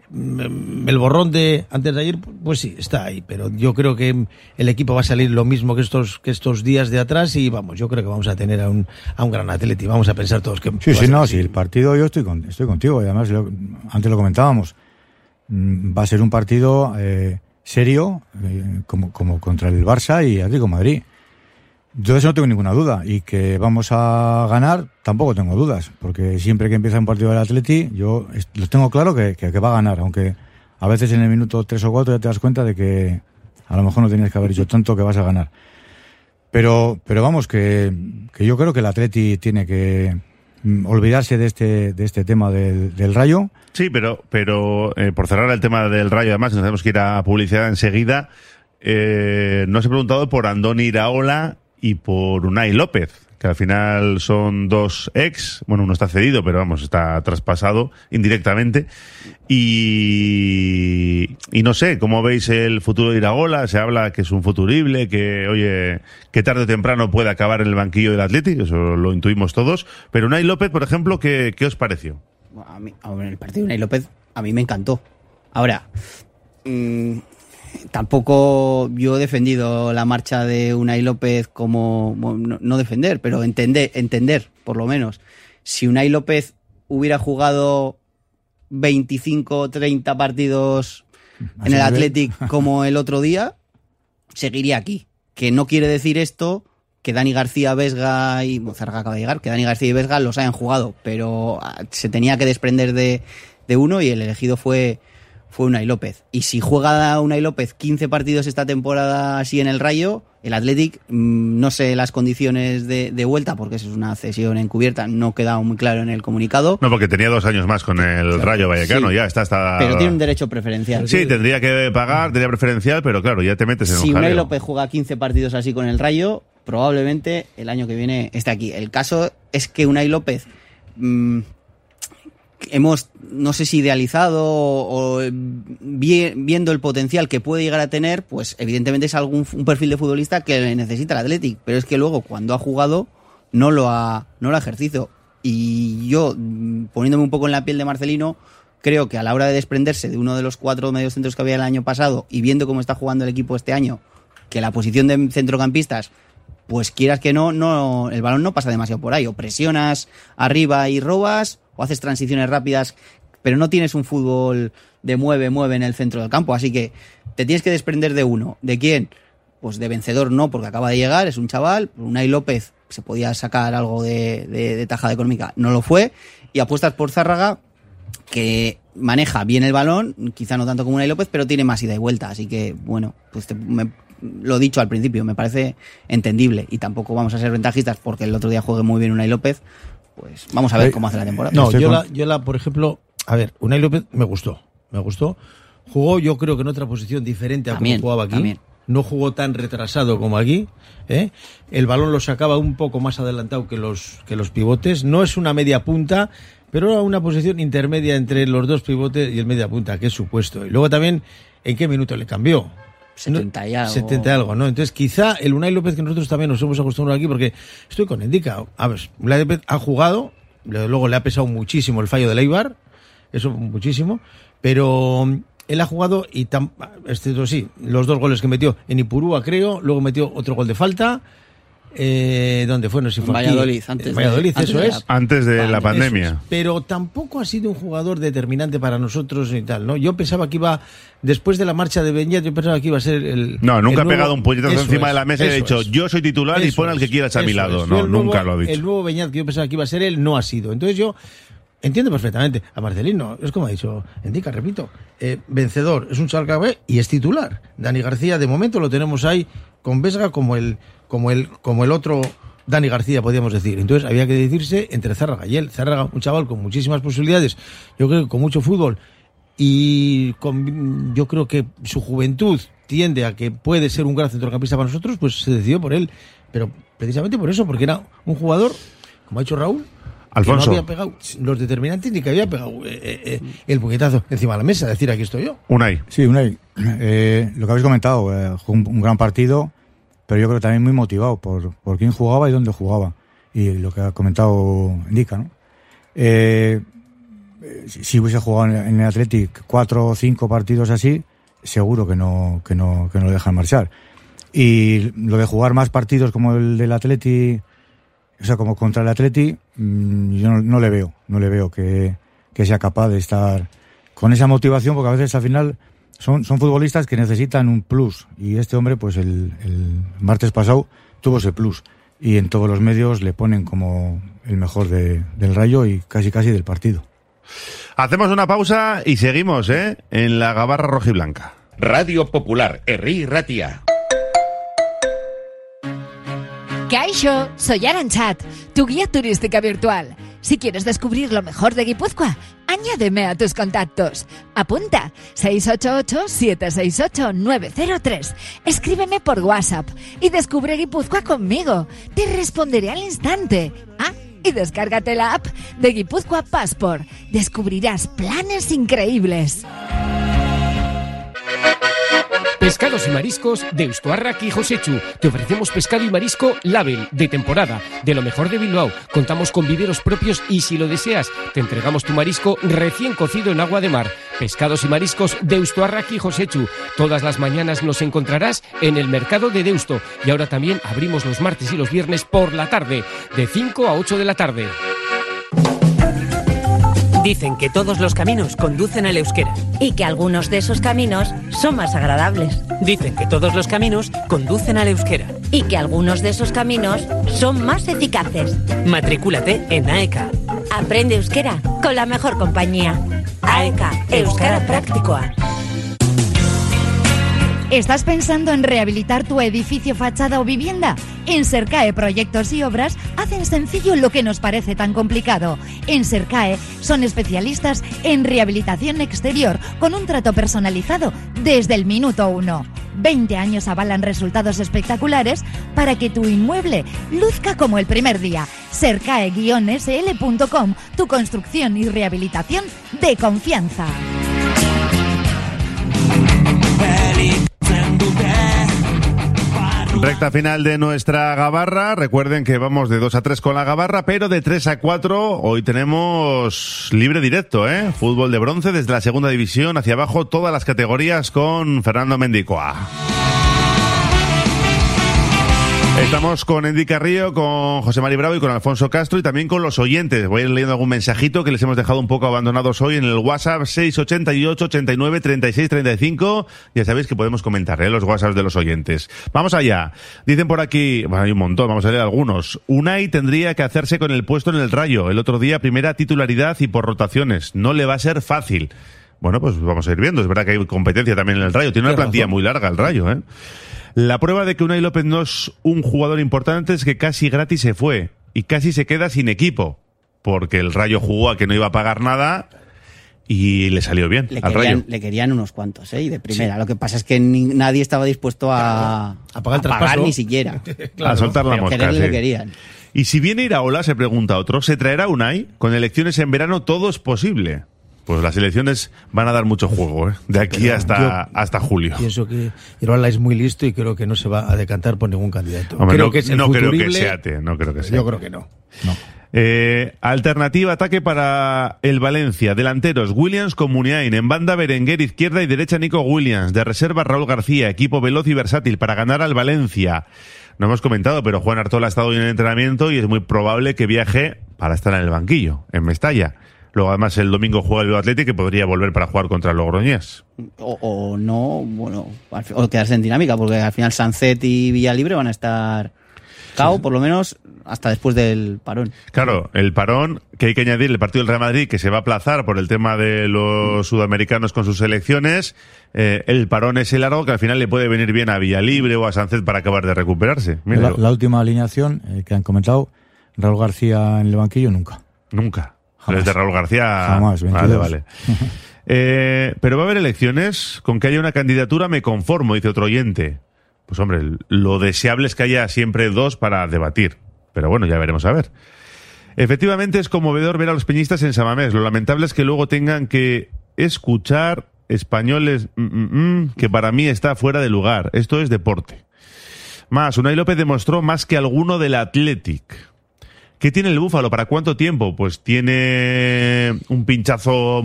El borrón de antes de ayer, pues sí, está ahí, pero yo creo que el equipo va a salir lo mismo que estos días de atrás y vamos, yo creo que vamos a tener a un gran Atleti, vamos a pensar todos que... Sí, el partido yo estoy contigo, y además antes lo comentábamos, va a ser un partido serio, como contra el Barça y Atlético de Madrid. Yo de eso no tengo ninguna duda, y que vamos a ganar tampoco tengo dudas, porque siempre que empieza un partido del Atleti yo lo tengo claro que va a ganar, aunque a veces en el minuto 3 o 4 ya te das cuenta de que a lo mejor no tenías que haber dicho tanto que vas a ganar. Pero vamos, que yo creo que el Atleti tiene que olvidarse de este tema del Rayo. Sí, pero por cerrar el tema del Rayo, además nos tenemos que ir a publicidad enseguida. No os he preguntado por Andoni Iraola y por Unai López, que al final son dos ex, bueno, uno está cedido, pero vamos, está traspasado indirectamente. Y no sé, ¿cómo veis el futuro de Iraola? Se habla que es un futurible, que, oye, que tarde o temprano puede acabar en el banquillo del Atleti, eso lo intuimos todos. Pero Unai López, por ejemplo, ¿qué os pareció? A mí, el partido de Unai López, a mí me encantó. Ahora, tampoco yo he defendido la marcha de Unai López como, bueno, no defender, pero entender, por lo menos. Si Unai López hubiera jugado 25, 30 partidos en el Athletic como el otro día, seguiría aquí. Que no quiere decir esto que Dani García, Vesga y Mozarga acaba de llegar, que Dani García y Vesga los hayan jugado, pero se tenía que desprender de uno y el elegido fue Unai López. Y si juega Unai López 15 partidos esta temporada así en el Rayo, el Athletic, no sé las condiciones de vuelta, porque eso es una cesión encubierta, no quedaba muy claro en el comunicado. No, porque tenía 2 años más con el Rayo Vallecano, sí, ya está hasta... Pero tiene un derecho preferencial. Sí, tendría que pagar, tenía preferencial, pero claro, ya te metes en un jaleo. Si Unai López juega 15 partidos así con el Rayo, probablemente el año que viene esté aquí. El caso es que Unai López... hemos, no sé si idealizado o viendo el potencial que puede llegar a tener, pues evidentemente es un perfil de futbolista que necesita el Athletic, pero es que luego cuando ha jugado no lo ha ejercido. Y yo, poniéndome un poco en la piel de Marcelino, creo que a la hora de desprenderse de uno de los 4 mediocentros que había el año pasado y viendo cómo está jugando el equipo este año, que la posición de centrocampistas, pues quieras que no, el balón no pasa demasiado por ahí, o presionas arriba y robas, o haces transiciones rápidas, pero no tienes un fútbol de mueve en el centro del campo, así que te tienes que desprender de uno. ¿De quién? Pues de Vencedor no, porque acaba de llegar, es un chaval. Unai López se podía sacar algo de tajada económica, no lo fue, y apuestas por Zárraga, que maneja bien el balón, quizá no tanto como Unai López, pero tiene más ida y vuelta, así que bueno, pues lo dicho al principio, me parece entendible y tampoco vamos a ser ventajistas porque el otro día juegue muy bien Unai López, pues vamos a ver cómo hace la temporada. No, yo por ejemplo, a ver, Unai López me gustó, jugó yo creo que en otra posición diferente a como jugaba aquí. También. No jugó tan retrasado como aquí, ¿eh? El balón lo sacaba un poco más adelantado que los pivotes, no es una media punta, pero era una posición intermedia entre los dos pivotes y el media punta, que es su puesto. Y luego también, ¿en qué minuto le cambió? 70 y algo. 70 y algo, ¿no? Entonces quizá el Unai López que nosotros también nos hemos acostumbrado aquí, porque estoy con Endica. A ver, Unai López ha jugado, luego le ha pesado muchísimo el fallo del Eibar, eso muchísimo, pero él ha jugado y sí, los 2 goles que metió en Ipurúa, creo, luego metió otro gol de falta. ¿Dónde fue? No sé si fue Valladolid, aquí. Valladolid, eso es. Antes de la pandemia. Pero tampoco ha sido un jugador determinante para nosotros y tal, ¿no? Yo pensaba que iba, después de la marcha de Ben Yedder, yo pensaba que iba a ser el... No, nunca ha pegado un puñetazo encima de la mesa y ha dicho, yo soy titular y pon al que quieras a mi lado. No, nunca lo ha dicho. El nuevo Ben Yedder que yo pensaba que iba a ser él, no ha sido. Entonces yo entiendo perfectamente a Marcelino, es como ha dicho Endica, repito, vencedor, es un chaval y es titular. Dani García, de momento lo tenemos ahí con Vesga como el otro Dani García, podríamos decir. Entonces había que decidirse entre Zárraga y él. Zárraga, un chaval con muchísimas posibilidades, yo creo que con mucho fútbol, y yo creo que su juventud tiende a que puede ser un gran centrocampista para nosotros, pues se decidió por él. Pero precisamente por eso, porque era un jugador, como ha dicho Raúl, Alfonso, que no había pegado los determinantes ni que había pegado el puñetazo encima de la mesa, decir aquí estoy yo. Unai. Sí, Unai. Lo que habéis comentado, jugó un gran partido, pero yo creo también muy motivado por quién jugaba y dónde jugaba. Y lo que ha comentado Endica, ¿no? Si hubiese jugado en el Athletic 4 o 5 partidos así, seguro que no lo dejan marchar. Y lo de jugar más partidos como el del Athletic, o sea, como contra el Athletic, yo no le veo que sea capaz de estar con esa motivación, porque a veces al final son futbolistas que necesitan un plus, y este hombre pues el martes pasado tuvo ese plus, y en todos los medios le ponen como el mejor del Rayo y casi del partido. Hacemos una pausa y seguimos, en la Gabarra rojiblanca. Radio Popular, Herri Ratia. Kaixo, soy Aranchat, tu guía turística virtual. Si quieres descubrir lo mejor de Guipúzcoa, añádeme a tus contactos. Apunta, 688-768-903. Escríbeme por WhatsApp y descubre Guipúzcoa conmigo. Te responderé al instante. Y descárgate la app de Guipúzcoa Passport. Descubrirás planes increíbles. Pescados y mariscos Deusto Arraki Josechu. Te ofrecemos pescado y marisco label, de temporada, de lo mejor de Bilbao. Contamos con viveros propios y si lo deseas, te entregamos tu marisco recién cocido en agua de mar. Pescados y mariscos Deusto Arraki Josechu. Todas las mañanas nos encontrarás en el mercado de Deusto. Y ahora también abrimos los martes y los viernes por la tarde, de 5 a 8 de la tarde. Dicen que todos los caminos conducen al euskera. Y que algunos de esos caminos son más agradables. Dicen que todos los caminos conducen al euskera. Y que algunos de esos caminos son más eficaces. Matricúlate en AECA. Aprende euskera con la mejor compañía. AECA, Euskara Praktikoa. ¿Estás pensando en rehabilitar tu edificio, fachada o vivienda? En Sercae Proyectos y Obras hacen sencillo lo que nos parece tan complicado. En Sercae son especialistas en rehabilitación exterior con un trato personalizado desde el minuto 1. 20 años avalan resultados espectaculares para que tu inmueble luzca como el primer día. Sercae-sl.com, tu construcción y rehabilitación de confianza. Recta final de nuestra Gabarra. Recuerden que vamos de 2 a 3 con la Gabarra, pero de 3 a 4 hoy tenemos libre directo, fútbol de bronce desde la segunda división hacia abajo, todas las categorías con Fernando Mendicoa. Estamos con Andy Carrillo, con José Mari Bravo y con Alfonso Castro y también con los oyentes. Voy a ir leyendo algún mensajito que les hemos dejado un poco abandonados hoy en el WhatsApp 688 89 36 35. Ya sabéis que podemos comentar los WhatsApps de los oyentes. Vamos allá. Dicen por aquí, bueno, hay un montón, vamos a leer algunos. Unai tendría que hacerse con el puesto en el Rayo. El otro día primera titularidad y por rotaciones. No le va a ser fácil. Bueno, pues vamos a ir viendo. Es verdad que hay competencia también en el Rayo. Tiene una plantilla muy larga el Rayo, ¿eh? La prueba de que Unai López no es un jugador importante es que casi gratis se fue y casi se queda sin equipo, porque el Rayo jugó a que no iba a pagar nada y le salió bien al Rayo. Le querían unos cuantos, y de primera. Sí. Lo que pasa es que nadie estaba dispuesto a pagar ni siquiera. Claro, a soltar la mosca. Le querían. Y si viene Iraola, se pregunta otro, ¿se traerá Unai? Con elecciones en verano todo es posible. Pues las elecciones van a dar mucho juego, de aquí hasta julio. Pienso que Iraola es muy listo y creo que no se va a decantar por ningún candidato. Hombre, creo que es el creo que sea. Yo creo que no. Alternativa ataque para el Valencia. Delanteros, Williams con Muniain. En banda, Berenguer, izquierda y derecha, Nico Williams. De reserva, Raúl García. Equipo veloz y versátil para ganar al Valencia. No hemos comentado, pero Juan Artola ha estado hoy en el entrenamiento y es muy probable que viaje para estar en el banquillo, en Mestalla. Luego, además, el domingo juega el Bilbao Athletic, que podría volver para jugar contra el Logroñés. O no, bueno, o quedarse en dinámica, porque al final Sancet y Villalibre van a estar cao, por lo menos hasta después del parón. Claro, el parón, que hay que añadir el partido del Real Madrid, que se va a aplazar por el tema de los sudamericanos con sus selecciones. El parón ese largo que al final le puede venir bien a Villalibre o a Sancet para acabar de recuperarse. La última alineación que han comentado, Raúl García en el banquillo, nunca. Jamás. Desde Raúl García. Jamás, 22. Vale. Pero va a haber elecciones. Con que haya una candidatura me conformo, dice otro oyente. Pues hombre, lo deseable es que haya siempre dos para debatir. Pero bueno, ya veremos a ver. Efectivamente es conmovedor ver a los peñistas en San Mamés. Lo lamentable es que luego tengan que escuchar españoles que para mí está fuera de lugar. Esto es deporte. Más, Unai López demostró más que alguno del Athletic. ¿Qué tiene el Búfalo? ¿Para cuánto tiempo? Pues tiene un pinchazo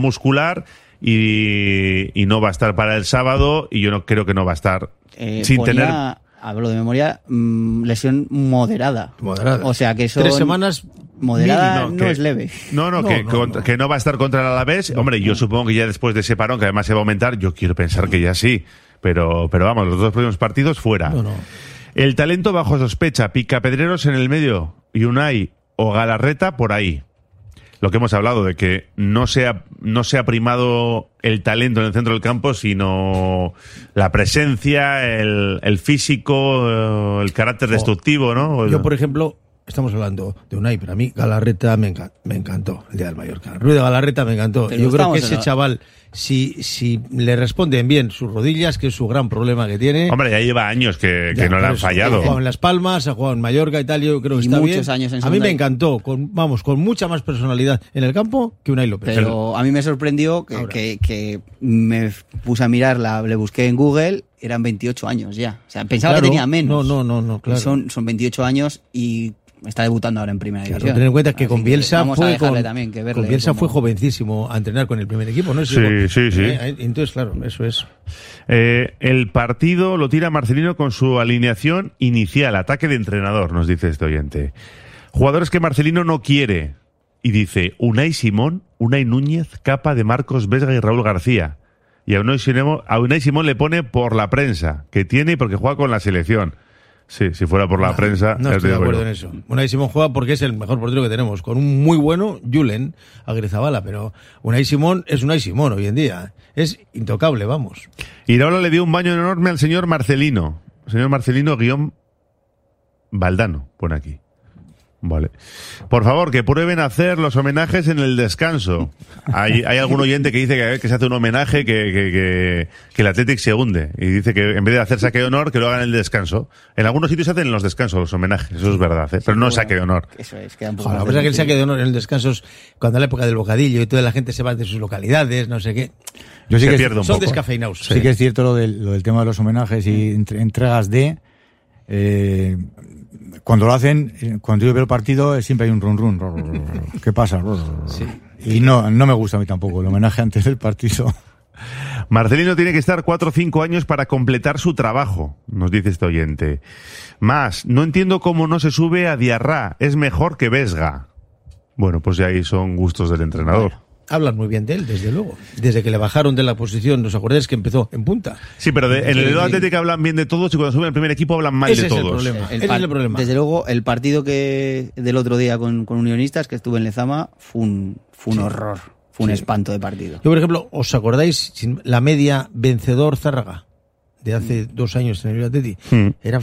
muscular y no va a estar para el sábado y yo no creo que no va a estar sin tener... Hablo de memoria, lesión moderada. O sea que son 3 semanas... Moderada no es leve. Que no va a estar contra el Alavés. Hombre, yo supongo que ya después de ese parón, que además se va a aumentar, yo quiero pensar que ya sí. Pero vamos, los 2 próximos partidos fuera. El talento bajo sospecha, Picapedreros en el medio y Unai o Galarreta por ahí. Lo que hemos hablado de que no se ha primado el talento en el centro del campo, sino la presencia, el físico, el carácter destructivo, ¿no? Yo, por ejemplo, estamos hablando de Unai, pero a mí Galarreta me encantó el día del Mallorca. Ruiz de Galarreta me encantó. Pero yo creo que ese chaval, si le responden bien sus rodillas, que es su gran problema que tiene... Hombre, ya lleva años que no le han fallado. Ha jugado en Las Palmas, ha jugado en Mallorca y tal, yo creo que está bien. Muchos años en a mí me encantó, con mucha más personalidad en el campo que Unai López. Pero a mí me sorprendió que me puse a mirarla, le busqué en Google, eran 28 años ya. O sea, pensaba que tenía menos. No, claro. Son 28 años y... está debutando ahora en primera división. Ten en cuenta que con Bielsa fue jovencísimo a entrenar con el primer equipo, ¿no? Sí. Entonces, claro, eso es. El partido lo tira Marcelino con su alineación inicial, ataque de entrenador, nos dice este oyente. Jugadores que Marcelino no quiere. Y dice, Unai Simón, Unai Núñez, Capa de Marcos Vesga y Raúl García. Y a Unai Simón le pone por la prensa que tiene y porque juega con la selección. Sí, si fuera por la prensa... No estoy de acuerdo en eso. Unai Simón juega porque es el mejor portero que tenemos, con un muy bueno Julen Agrizabala, pero Unai Simón es Unai Simón hoy en día. Es intocable, vamos. Iraola le dio un baño enorme al señor Marcelino. Señor Marcelino Valdano, pone aquí. Vale. Por favor, que prueben a hacer los homenajes en el descanso. Hay algún oyente que dice que se hace un homenaje que el Athletic se hunde. Y dice que en vez de hacer saque de honor, que lo hagan en el descanso. En algunos sitios se hacen en los descansos los homenajes, eso es verdad, pero no saque de honor. Eso es, queda un poco. Joder, la verdad es que el saque de honor en el descanso es cuando a la época del bocadillo y toda la gente se va de sus localidades, no sé qué. Yo sí se que pierde un son poco. Descafeinados. Sí que es cierto lo del tema de los homenajes y entregas de... cuando lo hacen, cuando yo veo el partido, siempre hay un run. ¿Qué pasa? Sí. Y no me gusta a mí tampoco el homenaje antes del partido. Marcelino tiene que estar 4 o 5 años para completar su trabajo, nos dice este oyente. Más, no entiendo cómo no se sube a Diarra, es mejor que Vesga. Bueno, pues ya ahí son gustos del entrenador. Bueno, hablan muy bien de él, desde luego. Desde que le bajaron de la posición, ¿os acordáis que empezó en punta? Sí, pero en el Atlético hablan bien de todos y cuando suben al primer equipo hablan mal de todos. Ese es el problema. Desde luego, el partido del otro día con Unionistas, que estuve en Lezama, fue un horror. Fue un espanto de partido. Yo, por ejemplo, ¿os acordáis la media vencedor Zárraga de hace 2 años en el Atleti? Era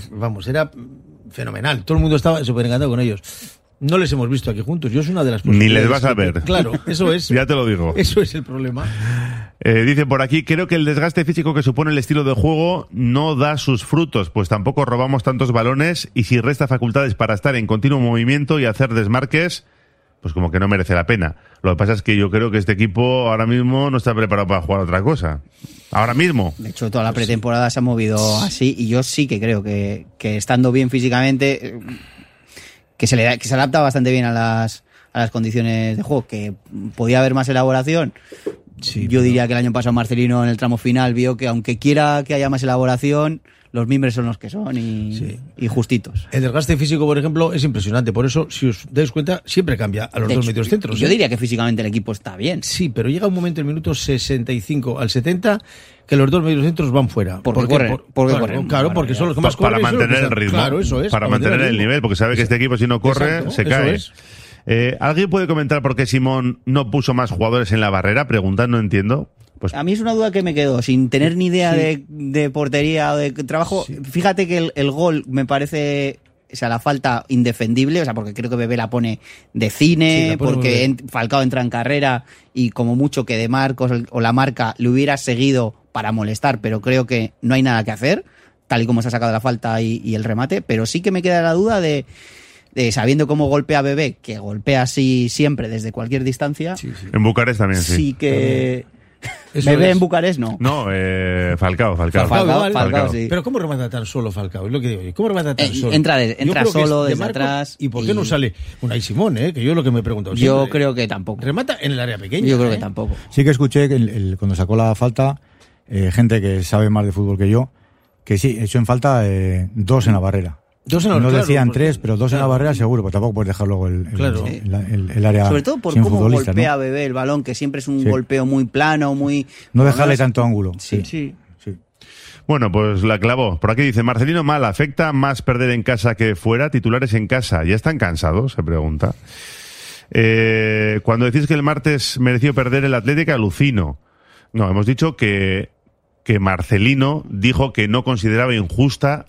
fenomenal. Todo el mundo estaba súper encantado con ellos. No les hemos visto aquí juntos. Yo es una de las posibilidades. Ni les vas a ver. Claro, eso es. Ya te lo digo. Eso es el problema. Dice por aquí, creo que el desgaste físico que supone el estilo de juego no da sus frutos, pues tampoco robamos tantos balones y si resta facultades para estar en continuo movimiento y hacer desmarques, pues como que no merece la pena. Lo que pasa es que yo creo que este equipo ahora mismo no está preparado para jugar otra cosa. Ahora mismo. De hecho, toda la pretemporada se ha movido así y yo sí que creo que estando bien físicamente, que se adapta bastante bien a las condiciones de juego, que podía haber más elaboración. Sí, yo diría que el año pasado Marcelino en el tramo final vio que aunque quiera que haya más elaboración, los mimbres son los que son y justitos. El desgaste físico, por ejemplo, es impresionante. Por eso, si os dais cuenta, siempre cambia a los 2 medios centros. Yo diría que físicamente el equipo está bien. Sí, pero llega un momento en el minuto 65 al 70 que los 2 medios centros van fuera. Porque corren. Claro, porque son los que más corren. Para mantener el ritmo. Claro, eso es. Para mantener el nivel, porque sabe que este equipo si no corre, se cae. ¿Alguien puede comentar por qué Simón no puso más jugadores en la barrera? Preguntan, no entiendo. Pues a mí es una duda que me quedó, sin tener ni idea de portería o de trabajo. Sí. Fíjate que el gol me parece, o sea, la falta indefendible, o sea, porque creo que Bebé la pone de cine, porque Falcao entra en carrera y como mucho que De Marcos o la marca le hubiera seguido para molestar, pero creo que no hay nada que hacer, tal y como se ha sacado la falta y el remate, pero sí que me queda la duda de sabiendo cómo golpea Bebé, que golpea así siempre desde cualquier distancia. Sí. En Bucarest también, sí. Sí que... ¿Bebé en Bucarest? No. No, Falcao, sí. Pero ¿cómo remata tan solo Falcao? Es lo que digo. ¿Cómo remata tan solo? Entra solo desde atrás. ¿Y por qué no sale Unai Simón? Que yo es lo que me he preguntado siempre. Yo creo que tampoco. Remata en el área pequeña. Yo creo que tampoco. Sí que escuché que cuando sacó la falta, gente que sabe más de fútbol que yo, que sí, echó en falta 2 en la barrera. No decían 3, pero 2 en la barrera seguro, porque tampoco puedes dejar luego el área. Sobre todo por cómo golpea Bebé el balón, que siempre es un golpeo muy plano, muy... No dejarle tanto ángulo. Sí. Bueno, pues la clavó. Por aquí dice, Marcelino mal, ¿afecta más perder en casa que fuera? Titulares en casa, ¿ya están cansados? Se pregunta. Cuando decís que el martes mereció perder el Atlético, alucino. No, hemos dicho que Marcelino dijo que no consideraba injusta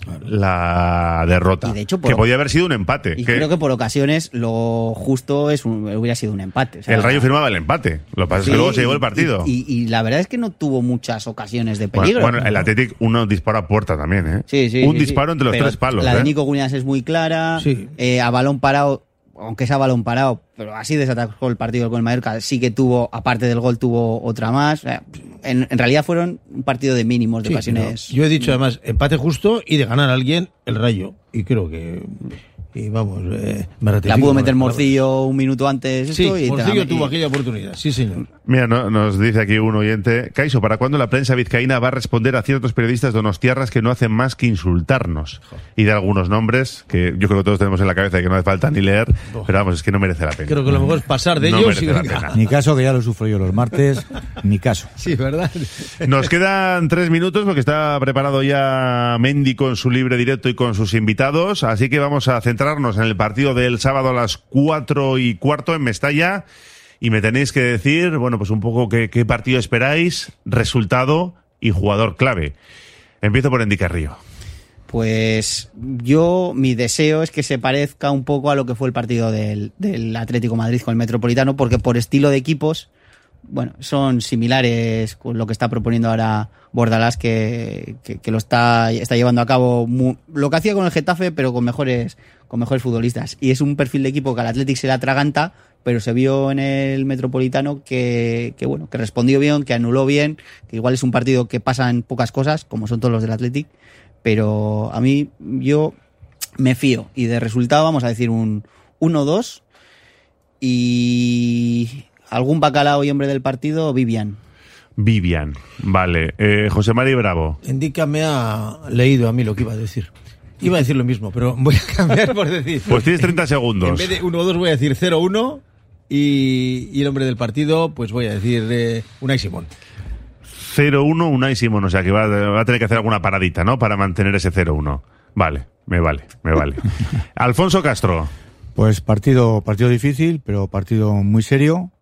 la derrota, y de hecho, que podía haber sido un empate. Y creo que por ocasiones lo justo hubiera sido un empate. O sea, el Rayo firmaba el empate, lo que pasa es que luego se llevó el partido. Y la verdad es que no tuvo muchas ocasiones de peligro. Bueno, el Athletic uno dispara a puerta también, ¿eh? Sí, un disparo entre los 3 palos. La de Nico Williams es muy clara, a balón parado, aunque sea balón parado, pero así desatacó el partido con el Mallorca, sí que tuvo, aparte del gol, tuvo otra más. O sea, en realidad fueron un partido de mínimos, de ocasiones. Yo he dicho además empate justo y de ganar a alguien el Rayo. Y creo que... Y vamos, me ratifico. La pudo meter Morcillo un minuto antes. Morcillo tuvo aquella oportunidad, sí señor. Mira, nos dice aquí un oyente, Caiso, ¿para cuándo la prensa vizcaína va a responder a ciertos periodistas donostiarras que no hacen más que insultarnos? Y de algunos nombres que yo creo que todos tenemos en la cabeza y que no hace falta ni leer, pero vamos, es que no merece la pena. Creo que lo mejor es pasar de ellos. No merece la pena. Ni caso, que ya lo sufro yo los martes, ni caso. Sí, ¿verdad? Nos quedan 3 minutos porque está preparado ya Mendy con su libre directo y con sus invitados, así que vamos a centrarnos en el partido del sábado a las 4:15 en Mestalla y me tenéis que decir, bueno, pues un poco qué partido esperáis, resultado y jugador clave. Empiezo por Endy Carrillo. Pues mi deseo es que se parezca un poco a lo que fue el partido del Atlético de Madrid con el Metropolitano, porque por estilo de equipos, bueno, son similares con lo que está proponiendo ahora Bordalás, que lo está llevando a cabo lo que hacía con el Getafe, pero con mejores futbolistas. Y es un perfil de equipo que al Athletic se le atraganta, pero se vio en el Metropolitano que respondió bien, que anuló bien, que igual es un partido que pasan pocas cosas, como son todos los del Athletic, pero a mí yo me fío. Y de resultado vamos a decir un 1-2 y algún bacalao y hombre del partido, Vivian. Vivian. Vale. José Mari Bravo. Indica me ha leído a mí lo que iba a decir. Iba a decir lo mismo, pero voy a cambiar por decir. Pues tienes 30 segundos. En vez de 1-2 voy a decir 0-1 y el hombre del partido, pues voy a decir Unai Simón. 0-1 Unai Simón, o sea que va a tener que hacer alguna paradita, ¿no? Para mantener ese 0-1. Vale, me vale. Alfonso Castro. Pues partido difícil, pero partido muy serio.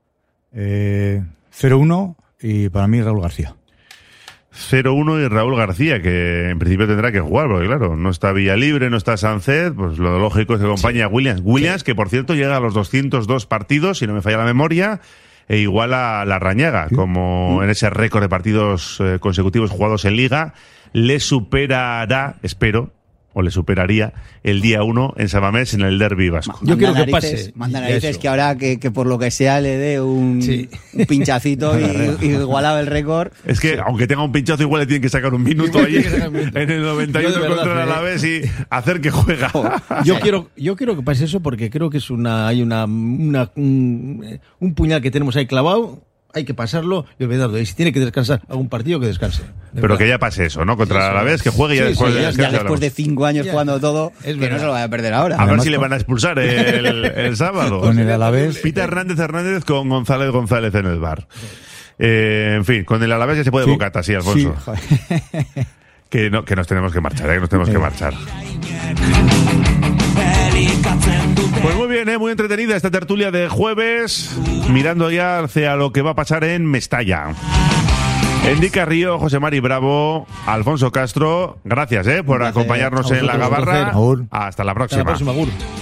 0-1 y para mí Raúl García. 0-1 y Raúl García, que en principio tendrá que jugar, porque claro, no está Villalibre, no está Sánchez, pues lo lógico es que acompañe a Williams. Williams, que por cierto llega a los 202 partidos, si no me falla la memoria, e igual a Larrañaga, como en ese récord de partidos consecutivos jugados en Liga, le superará, espero, o le superaría el día 1 en San Mamés en el derbi vasco. Yo quiero que pase. Manda narices que ahora que por lo que sea le dé un pinchacito y igualado el récord. Es que aunque tenga un pinchazo igual le tienen que sacar un minuto ahí en el 91 contra el Alavés y hacer que juega. Yo quiero que pase eso porque creo que es un puñal que tenemos ahí clavado. Hay que pasarlo y olvidarlo. Y si tiene que descansar algún partido, que descanse. Pero que ya pase eso, ¿no? Contra el Alavés, que juegue y ya después de 5 años jugando todo, que no se lo vaya a perder ahora. A ver si le van a expulsar el sábado. Con el Alavés. Pita Hernández con González en el bar. En fin, con el Alavés ya se puede bocata, sí, Alfonso. Sí. Que nos tenemos que marchar, que marchar. Pues muy bien, muy entretenida esta tertulia de jueves, mirando ya hacia lo que va a pasar en Mestalla. Endy Carrillo, José Mari Bravo, Alfonso Castro, gracias por acompañarnos en La Gabarra. Hasta la próxima. Hasta la próxima, Gur.